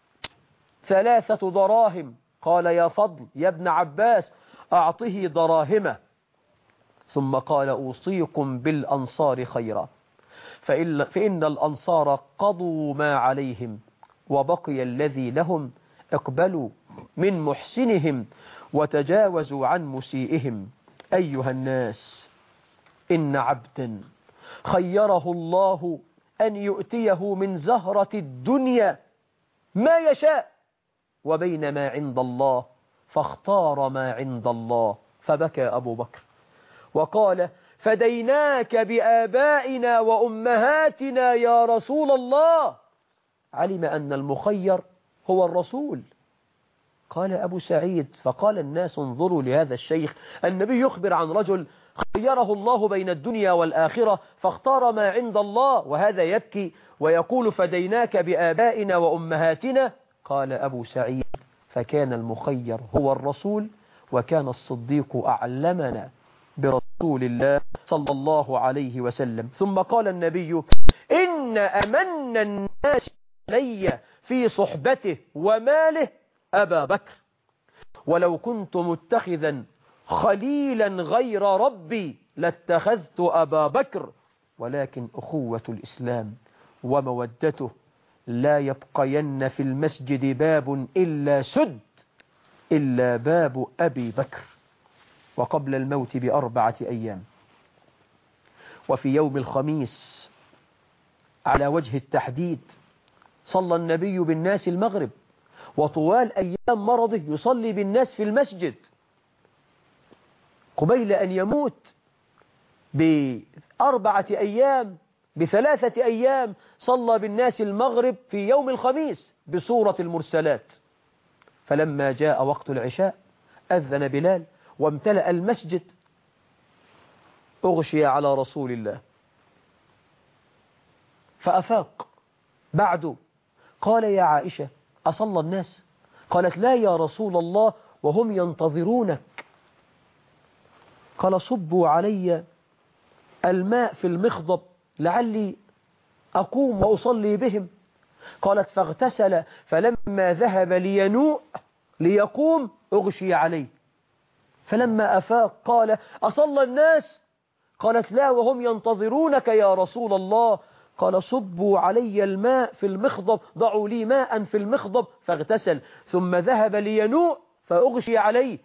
[SPEAKER 2] ثلاثة دراهم. قال: يا فضل يا ابن عباس، أعطه دراهمه. ثم قال: أوصيكم بالأنصار خيرا، فإن, فإن الأنصار قضوا ما عليهم وبقي الذي لهم، اقبلوا من محسنهم وتجاوزوا عن مسيئهم. أيها الناس، إن عبدا خيره الله أن يؤتيه من زهرة الدنيا ما يشاء وبين ما عند الله، فاختار ما عند الله. فبكى أبو بكر وقال فديناك بآبائنا وأمهاتنا يا رسول الله، علم أن المخير هو الرسول. قال أبو سعيد فقال الناس انظروا لهذا الشيخ، النبي يخبر عن رجل خيره الله بين الدنيا والآخرة فاختار ما عند الله، وهذا يبكي ويقول فديناك بآبائنا وأمهاتنا. قال أبو سعيد فكان المخير هو الرسول، وكان الصديق أعلمنا برسول الله صلى الله عليه وسلم. ثم قال النبي إن أمن الناس علي في صحبته وماله أبا بكر، ولو كنت متخذا خليلا غير ربي لاتخذت أبا بكر، ولكن أخوة الإسلام ومودته لا يبقين في المسجد باب إلا سد إلا باب أبي بكر. وقبل الموت بأربعة أيام، وفي يوم الخميس على وجه التحديد، صلى النبي بالناس المغرب، وطوال أيام مرضه يصلي بالناس في المسجد. قبيل أن يموت بأربعة أيام بثلاثة أيام صلى بالناس المغرب في يوم الخميس بسورة المرسلات. فلما جاء وقت العشاء أذن بلال وامتلأ المسجد، أغشي على رسول الله فأفاق بعد. قال يا عائشة أصلى الناس؟ قالت لا يا رسول الله وهم ينتظرونك. قال صبوا علي الماء في المخضب لعلي أقوم وأصلي بهم. قالت فاغتسل، فلما ذهب لينوء ليقوم أغشي عليه. فلما أفاق قال أصلى الناس؟ قالت لا وهم ينتظرونك يا رسول الله. قال صبوا علي الماء في المخضب، ضعوا لي ماء في المخضب، فاغتسل ثم ذهب لينوء فأغشي عليه.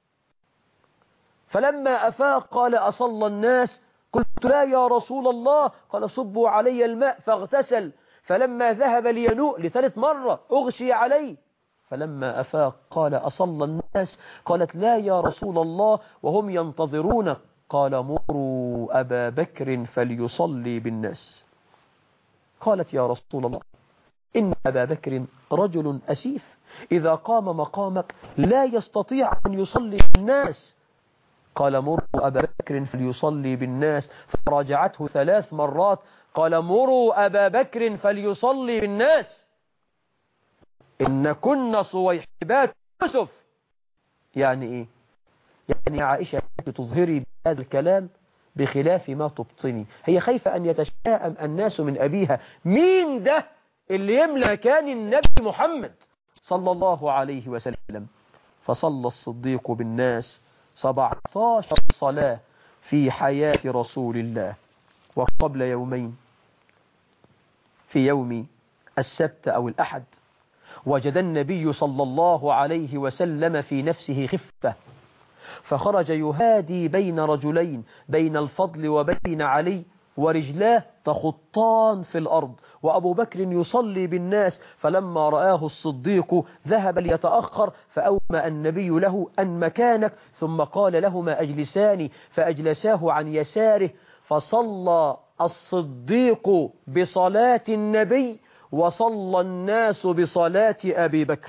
[SPEAKER 2] فلما أفاق قال أصلى الناس؟ قلت لا يا رسول الله. قال صبوا علي الماء فاغتسل، فلما ذهب لينوء لثالث مرة أغشي عليه. فلما أفاق قال أصلى الناس؟ قالت لا يا رسول الله وهم ينتظرونك. قال مروا أبا بكر فليصلي بالناس. قالت يا رسول الله إن أبا بكر رجل أسيف، إذا قام مقامك لا يستطيع أن يصلي بالناس. قال مروا أبا بكر فليصلي بالناس. فراجعته ثلاث مرات قال مروا أبا بكر فليصلي بالناس. إن كنا صويحبات يوسف. يعني إيه؟ يعني يا عائشة تظهري بهذا الكلام بخلاف ما تبطني. هي خايفة أن يتشائم الناس من أبيها، مين ده اللي يملأ مكان النبي محمد صلى الله عليه وسلم. فصلى الصديق بالناس سبعة عشر صلاة في حياة رسول الله. وقبل يومين في يوم السبت أو الأحد وجد النبي صلى الله عليه وسلم في نفسه خفة، فخرج يهادي بين رجلين، بين الفضل وبين علي، ورجلاه تخطان في الأرض، وأبو بكر يصلي بالناس. فلما رآه الصديق ذهب ليتأخر، فأومأ النبي له أن مكانك، ثم قال لهما أجلسان، فأجلساه عن يساره. فصلى الصديق بصلاة النبي، وصلى الناس بصلاة أبي بكر.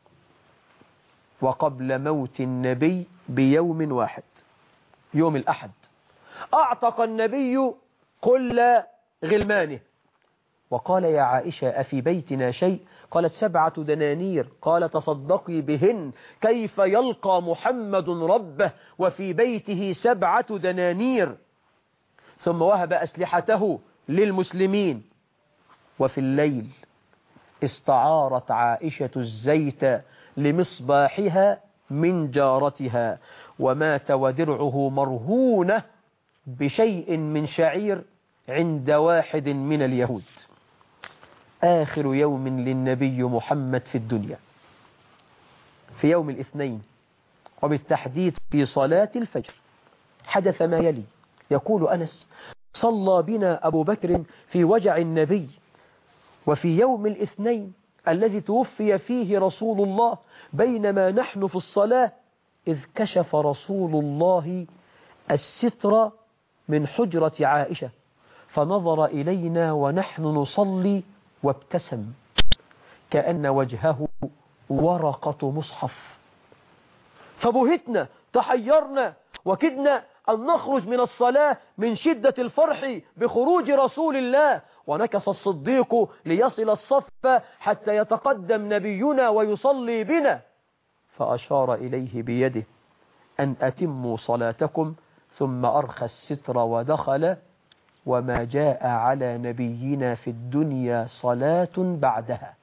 [SPEAKER 2] وقبل موت النبي بيوم واحد، يوم الأحد، أعتق النبي كل غلمانه، وقال يا عائشة أفي بيتنا شيء؟ قالت سبعة دنانير. قال تصدقي بهن، كيف يلقى محمد ربه وفي بيته سبعة دنانير؟ ثم وهب أسلحته للمسلمين. وفي الليل استعارت عائشة الزيت لمصباحها من جارتها، ومات ودرعه مرهونة بشيء من شعير عند واحد من اليهود. آخر يوم للنبي محمد في الدنيا في يوم الاثنين، وبالتحديد في صلاة الفجر، حدث ما يلي. يقول أنس صلى بنا أبو بكر في وجع النبي، وفي يوم الاثنين الذي توفي فيه رسول الله بينما نحن في الصلاة إذ كشف رسول الله الستر من حجرة عائشة، فنظر إلينا ونحن نصلي وابتسم كأن وجهه ورقة مصحف. فبهتنا تحيرنا وكدنا أن نخرج من الصلاة من شدة الفرح بخروج رسول الله، ونكس الصديق ليصل الصف حتى يتقدم نبينا ويصلي بنا، فأشار إليه بيده أن أتموا صلاتكم، ثم أرخى الستر ودخل، وما جاء على نبينا في الدنيا صلاة بعدها.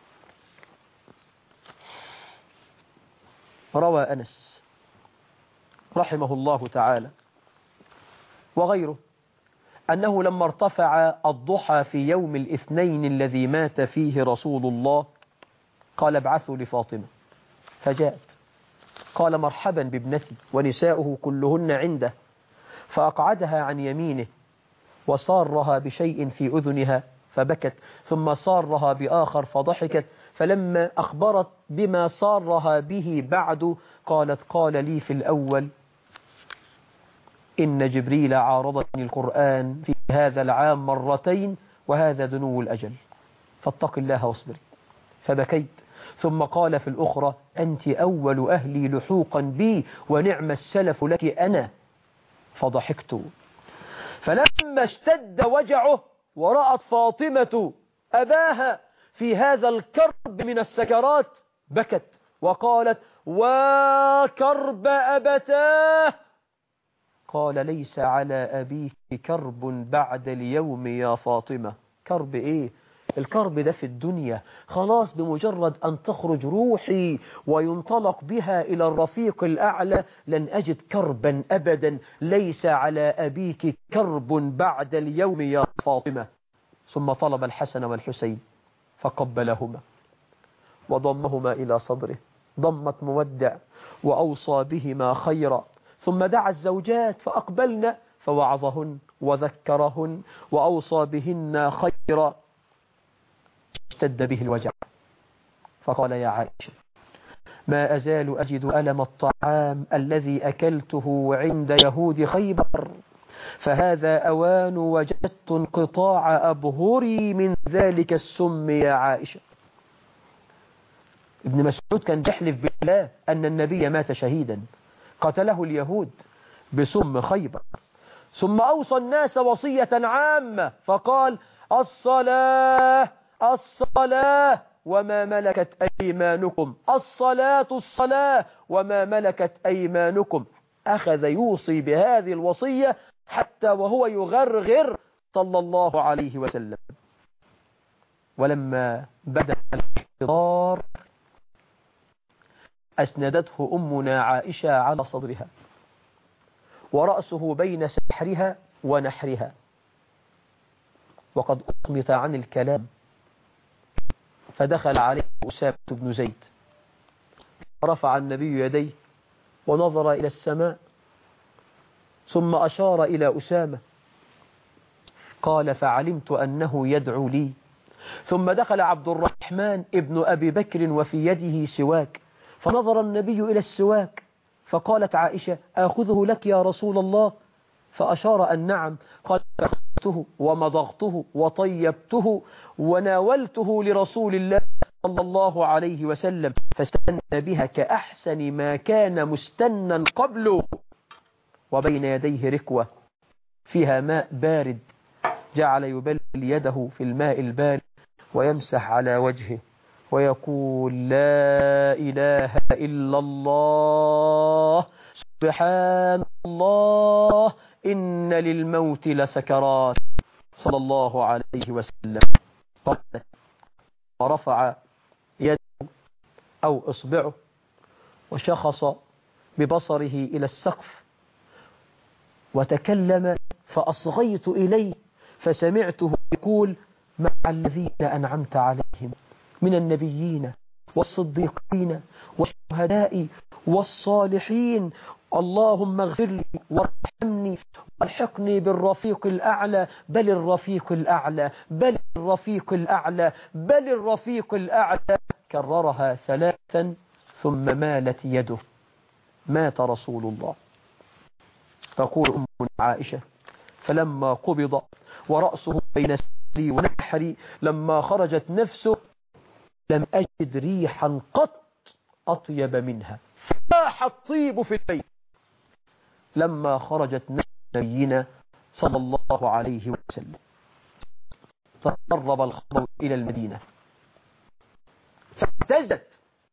[SPEAKER 2] روى أنس رحمه الله تعالى وغيره أنه لما ارتفع الضحى في يوم الاثنين الذي مات فيه رسول الله قال ابعثوا لفاطمة، فجاءت قال مرحبا بابنتي، ونساؤه كلهن عنده، فأقعدها عن يمينه وصارها بشيء في أذنها فبكت، ثم صارها بآخر فضحكت، فلما أخبرت بما صارها به بعد قالت قال لي في الأول إن جبريل عارضني القرآن في هذا العام مرتين وهذا دنو الأجل فاتق الله واصبري، فبكيت، ثم قال في الأخرى أنت أول أهلي لحوقا بي ونعم السلف لك أنا، فضحكت. فلما اشتد وجعه ورأت فاطمة أباها في هذا الكرب من السكرات بكت وقالت وكرب أبتاه. قال ليس على أبيك كرب بعد اليوم يا فاطمة. كرب إيه؟ الكرب ده في الدنيا خلاص، بمجرد أن تخرج روحي وينطلق بها إلى الرفيق الأعلى لن أجد كربا أبدا. ليس على أبيك كرب بعد اليوم يا فاطمة. ثم طلب الحسن والحسين فقبلهما وضمهما إلى صدره ضمة مودع وأوصى بهما خيرا، ثم دعا الزوجات فأقبلن فوعظهن وذكرهن وأوصى بهن خيرا. اشتد به الوجع فقال يا عائشة ما أزال أجد ألم الطعام الذي أكلته عند يهود خيبر، فهذا أوان وجدت انقطاع أبهري من ذلك السم يا عائشة. ابن مسعود كان يحلف بالله أن النبي مات شهيدا قتله اليهود بسم خيبر. ثم أوصى الناس وصية عامة فقال الصلاة الصلاة وما ملكت أيمانكم، الصلاة الصلاة وما ملكت أيمانكم. أخذ يوصي بهذه الوصية حتى وهو يغرغر صلى الله عليه وسلم. ولما بدأ الاحتضار أسندته أمنا عائشة على صدرها ورأسه بين سحرها ونحرها وقد أقمت عن الكلام، فدخل عليه أسامة بن زيد رفع النبي يديه ونظر إلى السماء ثم أشار إلى أسامة قال فعلمت أنه يدعو لي. ثم دخل عبد الرحمن ابن أبي بكر وفي يده سواك، فنظر النبي إلى السواك فقالت عائشة آخذه لك يا رسول الله؟ فأشار أن نعم. قال فأخذته ومضغته وطيبته وناولته لرسول الله صلى الله عليه وسلم فاستنى بها كأحسن ما كان مستنا قبله، وبين يديه ركوة فيها ماء بارد جعل يبلل يده في الماء البارد ويمسح على وجهه ويقول لا إله إلا الله سبحان الله إن للموت لسكرات صلى الله عليه وسلم. ورفع يده أو إصبعه وشخص ببصره إلى السقف وتكلم فأصغيت إليه فسمعته يقول مع الذين أنعمت عليهم من النبيين والصديقين والشهداء والصالحين اللهم اغفر لي وارحمني والحقني بالرفيق الأعلى بل الرفيق الأعلى بل الرفيق الأعلى بل الرفيق الأعلى. كررها ثلاثا ثم مالت يده. مات رسول الله تقول أم عائشة: فلما قبض ورأسه بين سري ونحري لما خرجت نفسه لم أجد ريحا قط أطيب منها، فاح الطيب في البيت. لما خرجت نبينا صلى الله عليه وسلم تقرب الخبر إلى المدينة، فاهتزت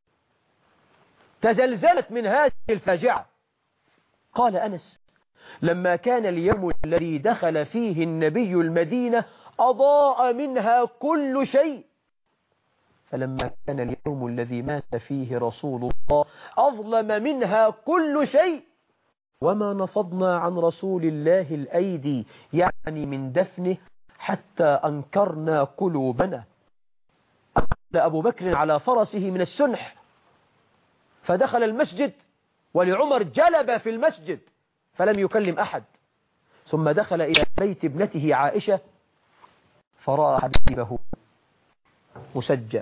[SPEAKER 2] تزلزلت من هذه الفاجعة. قال أنس: لما كان اليوم الذي دخل فيه النبي المدينة أضاء منها كل شيء، فلما كان اليوم الذي مات فيه رسول الله أظلم منها كل شيء، وما نفضنا عن رسول الله الأيدي، يعني من دفنه، حتى أنكرنا قلوبنا. أبو بكر على فرسه من السنح فدخل المسجد، ولعمر جلب في المسجد فلم يكلم أحد، ثم دخل إلى بيت ابنته عائشة فرأى حبيبه مسجى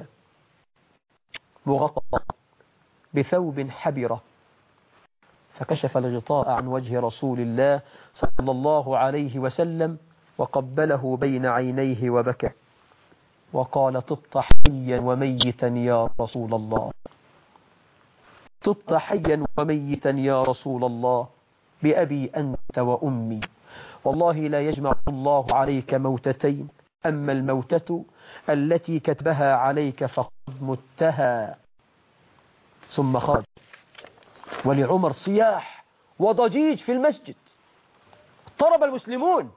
[SPEAKER 2] مغطى بثوب حبرة، فكشف الغطاء عن وجه رسول الله صلى الله عليه وسلم وقبله بين عينيه وبكى وقال: طبت حيا وميتا يا رسول الله، طبت حيا وميتا يا رسول الله، بأبي أنت وأمي، والله لا يجمع الله عليك موتتين، أما الموتة التي كتبها عليك فقد متها. ثم خرج، ولعمر صياح وضجيج في المسجد، اضطرب المسلمون.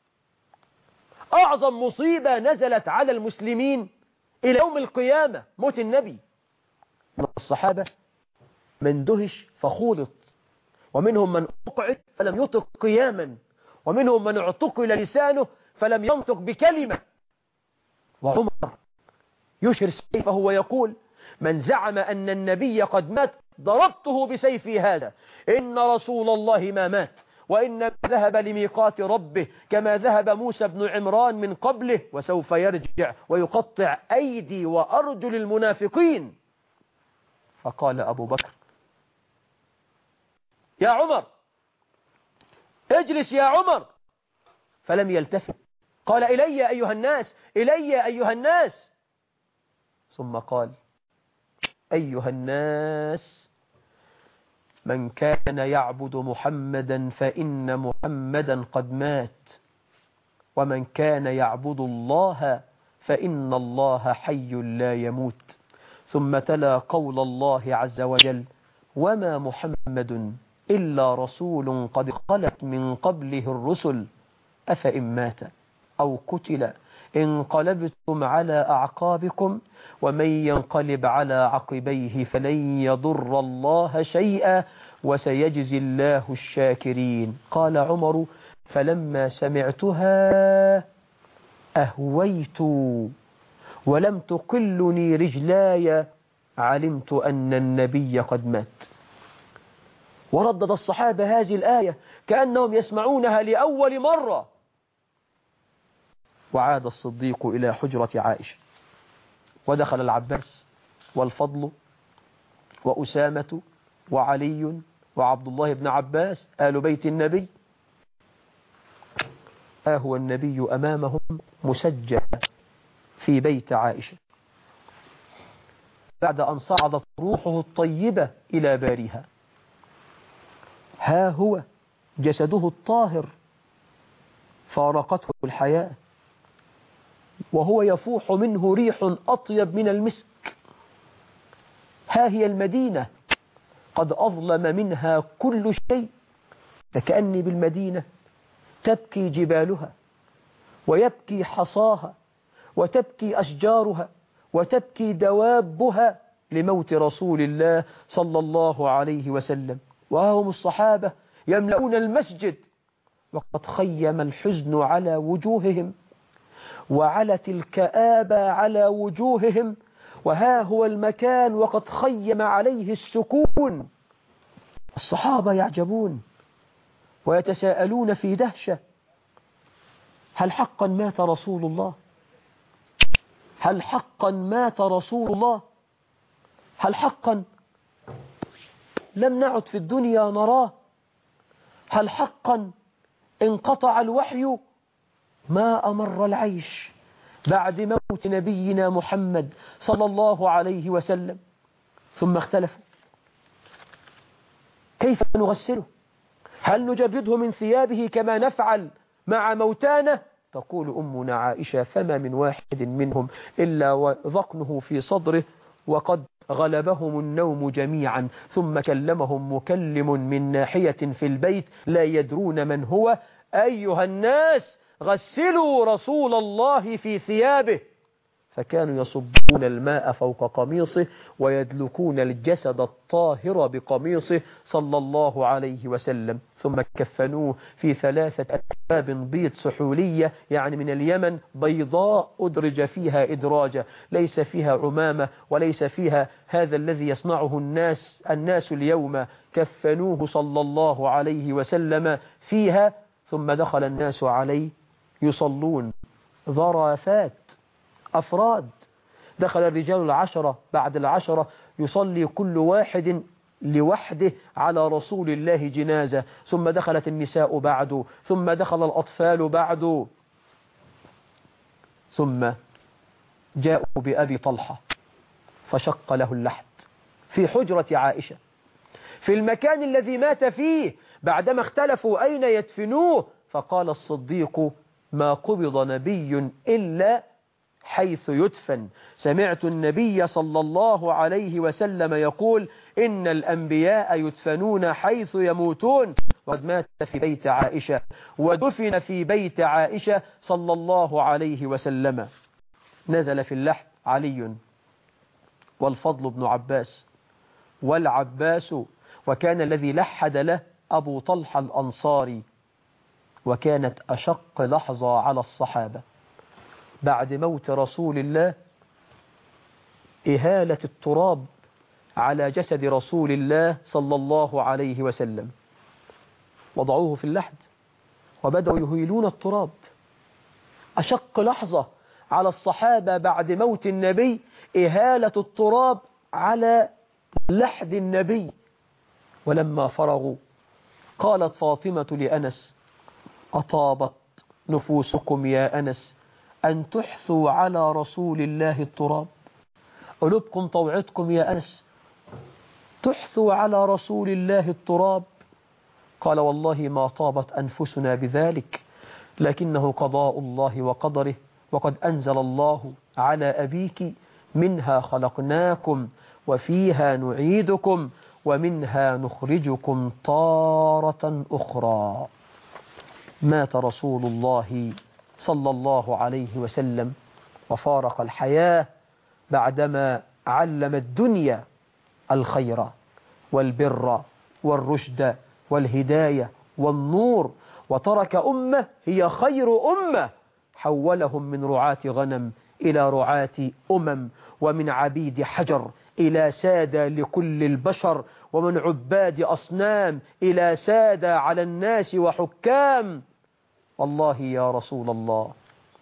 [SPEAKER 2] أعظم مصيبة نزلت على المسلمين إلى يوم القيامة موت النبي. من الصحابة من دهش فخولط، ومنهم من أقعد فلم يطق قياما، ومنهم من اعتقل لسانه فلم ينطق بكلمة. وعمر يشهر سيفه ويقول: من زعم أن النبي قد مات ضربته بسيفي هذا، إن رسول الله ما مات، وإن ذهب لميقات ربه كما ذهب موسى بن عمران من قبله، وسوف يرجع ويقطع أيدي وأرجل المنافقين. فقال أبو بكر: يا عمر اجلس يا عمر، فلم يلتفت. قال: إلي أيها الناس، إلي أيها الناس. ثم قال: أيها الناس، من كان يعبد محمدا فإن محمدا قد مات، ومن كان يعبد الله فإن الله حي لا يموت. ثم تلا قول الله عز وجل: وما محمد إلا رسول قد خلت من قبله الرسل أفإن مات أو قتل انقلبتم على أعقابكم ومن ينقلب على عقبيه فلن يضر الله شيئا وسيجزي الله الشاكرين. قال عمر: فلما سمعتها أهويت ولم تقلني رجلاي، علمت أن النبي قد مات. وردد الصحابة هذه الآية كأنهم يسمعونها لأول مرة. وعاد الصديق إلى حجرة عائشة، ودخل العباس والفضل وأسامة وعلي وعبد الله بن عباس آل بيت النبي. آه هو النبي أمامهم مسجى في بيت عائشة بعد أن صعدت روحه الطيبة إلى بارها. ها هو جسده الطاهر فارقته الحياة، وهو يفوح منه ريح أطيب من المسك. ها هي المدينة قد أظلم منها كل شيء، فكأني بالمدينة تبكي جبالها ويبكي حصاها وتبكي أشجارها وتبكي دوابها لموت رسول الله صلى الله عليه وسلم. وهم الصحابة يملؤون المسجد وقد خيم الحزن على وجوههم وعلت الكآبة على وجوههم، وها هو المكان وقد خيم عليه السكون. الصحابة يعجبون ويتساءلون في دهشة: هل حقا مات رسول الله؟ هل حقا مات رسول الله؟ هل حقا لم نعد في الدنيا نراه؟ هل حقا انقطع الوحي؟ ما أمر العيش بعد موت نبينا محمد صلى الله عليه وسلم. ثم اختلفوا كيف نغسله؟ هل نجرده من ثيابه كما نفعل مع موتانا؟ تقول أمنا عائشة فما من واحد منهم إلا وذقنه في صدره وقد غلبهم النوم جميعا. ثم كلمهم مكلم من ناحية في البيت لا يدرون من هو: أيها الناس غسلوا رسول الله في ثيابه. فكانوا يصبون الماء فوق قميصه ويدلكون الجسد الطاهر بقميصه صلى الله عليه وسلم. ثم كفنوه في ثلاثة أكواب بيض سحولية، يعني من اليمن، بيضاء أدرج فيها إدراجة، ليس فيها عمامة وليس فيها هذا الذي يصنعه الناس الناس اليوم. كفنوه صلى الله عليه وسلم فيها. ثم دخل الناس عليه يصلون، ظرافات أفراد. دخل الرجال العشرة بعد العشرة يصلي كل واحد لوحده على رسول الله جنازة. ثم دخلت النساء بعد، ثم دخل الأطفال بعد، ثم جاءوا بأبي طلحة فشق له اللحد في حجرة عائشة في المكان الذي مات فيه بعدما اختلفوا أين يدفنوه. فقال الصديق: ما قبض نبي إلا حيث يدفن. سمعت النبي صلى الله عليه وسلم يقول: إن الأنبياء يدفنون حيث يموتون. وقد مات في بيت عائشة ودفن في بيت عائشة صلى الله عليه وسلم. نزل في اللحد علي والفضل بن عباس والعباس، وكان الذي لحد له أبو طلحة الأنصاري. وكانت أشق لحظة على الصحابة بعد موت رسول الله إهالة التراب على جسد رسول الله صلى الله عليه وسلم. وضعوه في اللحد وبدأوا يهيلون التراب. أشق لحظة على الصحابة بعد موت النبي إهالة التراب على لحد النبي. ولما فرغوا قالت فاطمة لأنس: أطابت نفوسكم يا أنس أن تحثوا على رسول الله التراب؟ قلوبكم طوعتكم يا أنس تحثوا على رسول الله التراب؟ قال: والله ما طابت أنفسنا بذلك، لكنه قضاء الله وقدره، وقد أنزل الله على أبيك: منها خلقناكم وفيها نعيدكم ومنها نخرجكم تارة أخرى. مات رسول الله صلى الله عليه وسلم وفارق الحياة بعدما علم الدنيا الخير والبر والرشد والهداية والنور، وترك أمة هي خير أمة، حولهم من رعاة غنم إلى رعاة أمم، ومن عبيد حجر إلى سادة لكل البشر، ومن عباد أصنام إلى سادة على الناس وحكام. والله يا رسول الله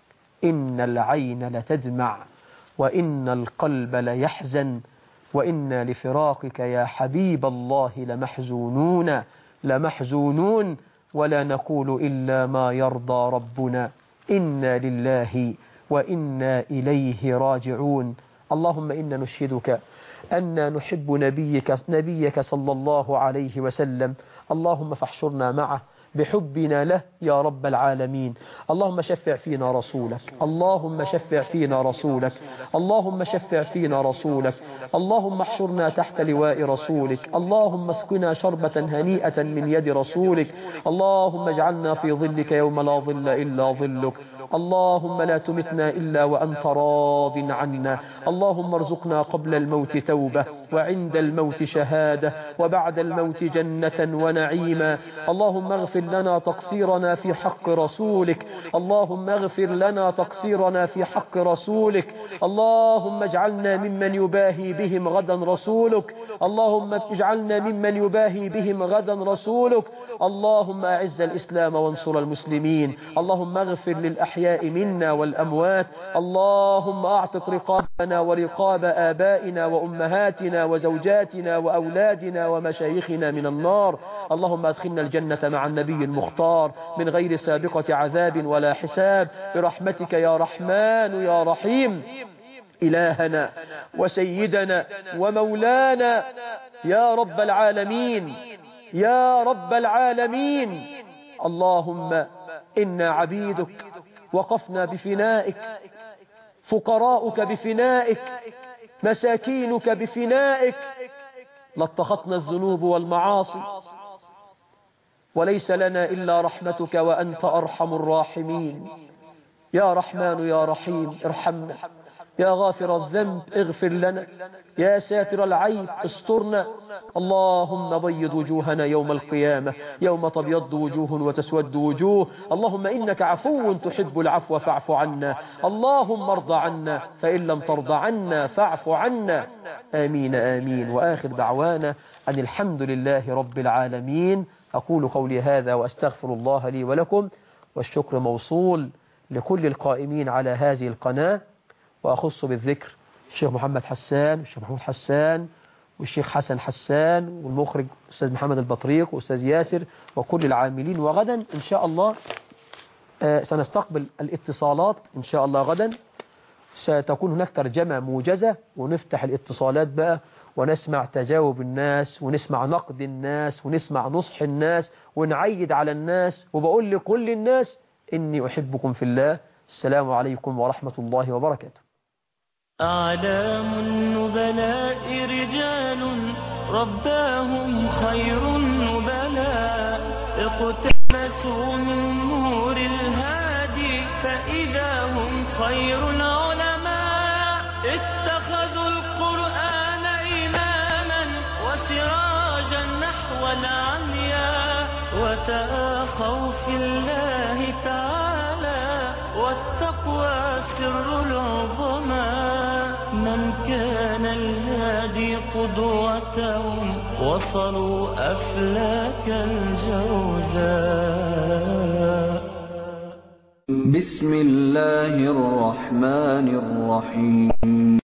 [SPEAKER 2] إن العين لتدمع وإن القلب ليحزن، وإنا لفراقك يا حبيب الله لمحزونون لمحزونون، ولا نقول إلا ما يرضى ربنا، إنا لله وإنا إليه راجعون. اللهم إنا نشهدك أن نحب نبيك, نبيك صلى الله عليه وسلم، اللهم فاحشرنا معه بحبنا له يا رب العالمين. اللهم شفع فينا رسولك، اللهم شفع فينا رسولك، اللهم شفع فينا رسولك، اللهم احشرنا تحت لواء رسولك، اللهم اسقنا شربة هنيئة من يد رسولك، اللهم اجعلنا في ظلك يوم لا ظل إلا ظلك، اللهم لا تمتنا إلا وأنت راض عنا، اللهم ارزقنا قبل الموت توبة وعند الموت شهادة وبعد الموت جنة ونعيما. اللهم اغفر لنا تقصيرنا في حق رسولك، اللهم اغفر لنا تقصيرنا في حق رسولك، اللهم اجعلنا ممن يباهي بهم غدا رسولك، اللهم اجعلنا ممن يباهي بهم غدا رسولك. اللهم أعز الإسلام وانصر المسلمين، اللهم اغفر للأحياء منا والأموات، اللهم أعتق رقابنا ورقاب آبائنا وأمهاتنا وزوجاتنا وأولادنا ومشايخنا من النار، اللهم أدخلنا الجنة مع النبي المختار من غير سابقة عذاب ولا حساب، برحمتك يا رحمن يا رحيم. إلهنا وسيدنا ومولانا يا رب العالمين، يا رب العالمين، اللهم إنا عبيدك وقفنا بفنائك، فقراؤك بفنائك، مساكينك بفنائك، لطختنا الذنوب والمعاصي وليس لنا إلا رحمتك وأنت أرحم الراحمين. يا رحمن يا رحيم ارحمنا، يا غافر الذنب اغفر لنا، يا ساتر العيب استرنا. اللهم بيض وجوهنا يوم القيامة، يوم تبيض وجوه وتسود وجوه. اللهم إنك عفو تحب العفو فاعف عنا، اللهم ارض عنا، فإن لم ترضى عنا فاعف عنا. آمين آمين. وآخر دعوانا أن الحمد لله رب العالمين. أقول قولي هذا وأستغفر الله لي ولكم، والشكر موصول لكل القائمين على هذه القناة، وأخص بالذكر الشيخ محمد حسان والشيخ محمود حسان والشيخ حسن حسان والمخرج أستاذ محمد البطريق وأستاذ ياسر وكل العاملين. وغدا إن شاء الله سنستقبل الاتصالات إن شاء الله. غدا ستكون هناك ترجمة موجزة، ونفتح الاتصالات بقى ونسمع تجاوب الناس، ونسمع نقد الناس، ونسمع نصح الناس، ونعيد على الناس. وبقول لكل الناس إني أحبكم في الله. السلام عليكم ورحمة الله وبركاته.
[SPEAKER 1] أعلام النبلاء رجال رباهم خير النبلاء، اقتبسوا من نور الهادي فإذا هم خير العلماء، اتخذوا القرآن إماما وسراجا نحو العمياء، وتآخوا في الله تعالى والتقوى سر العظمى. من كان الهادي قدوتهم وصلوا أفلاك الجوزاء.
[SPEAKER 3] بسم الله الرحمن الرحيم.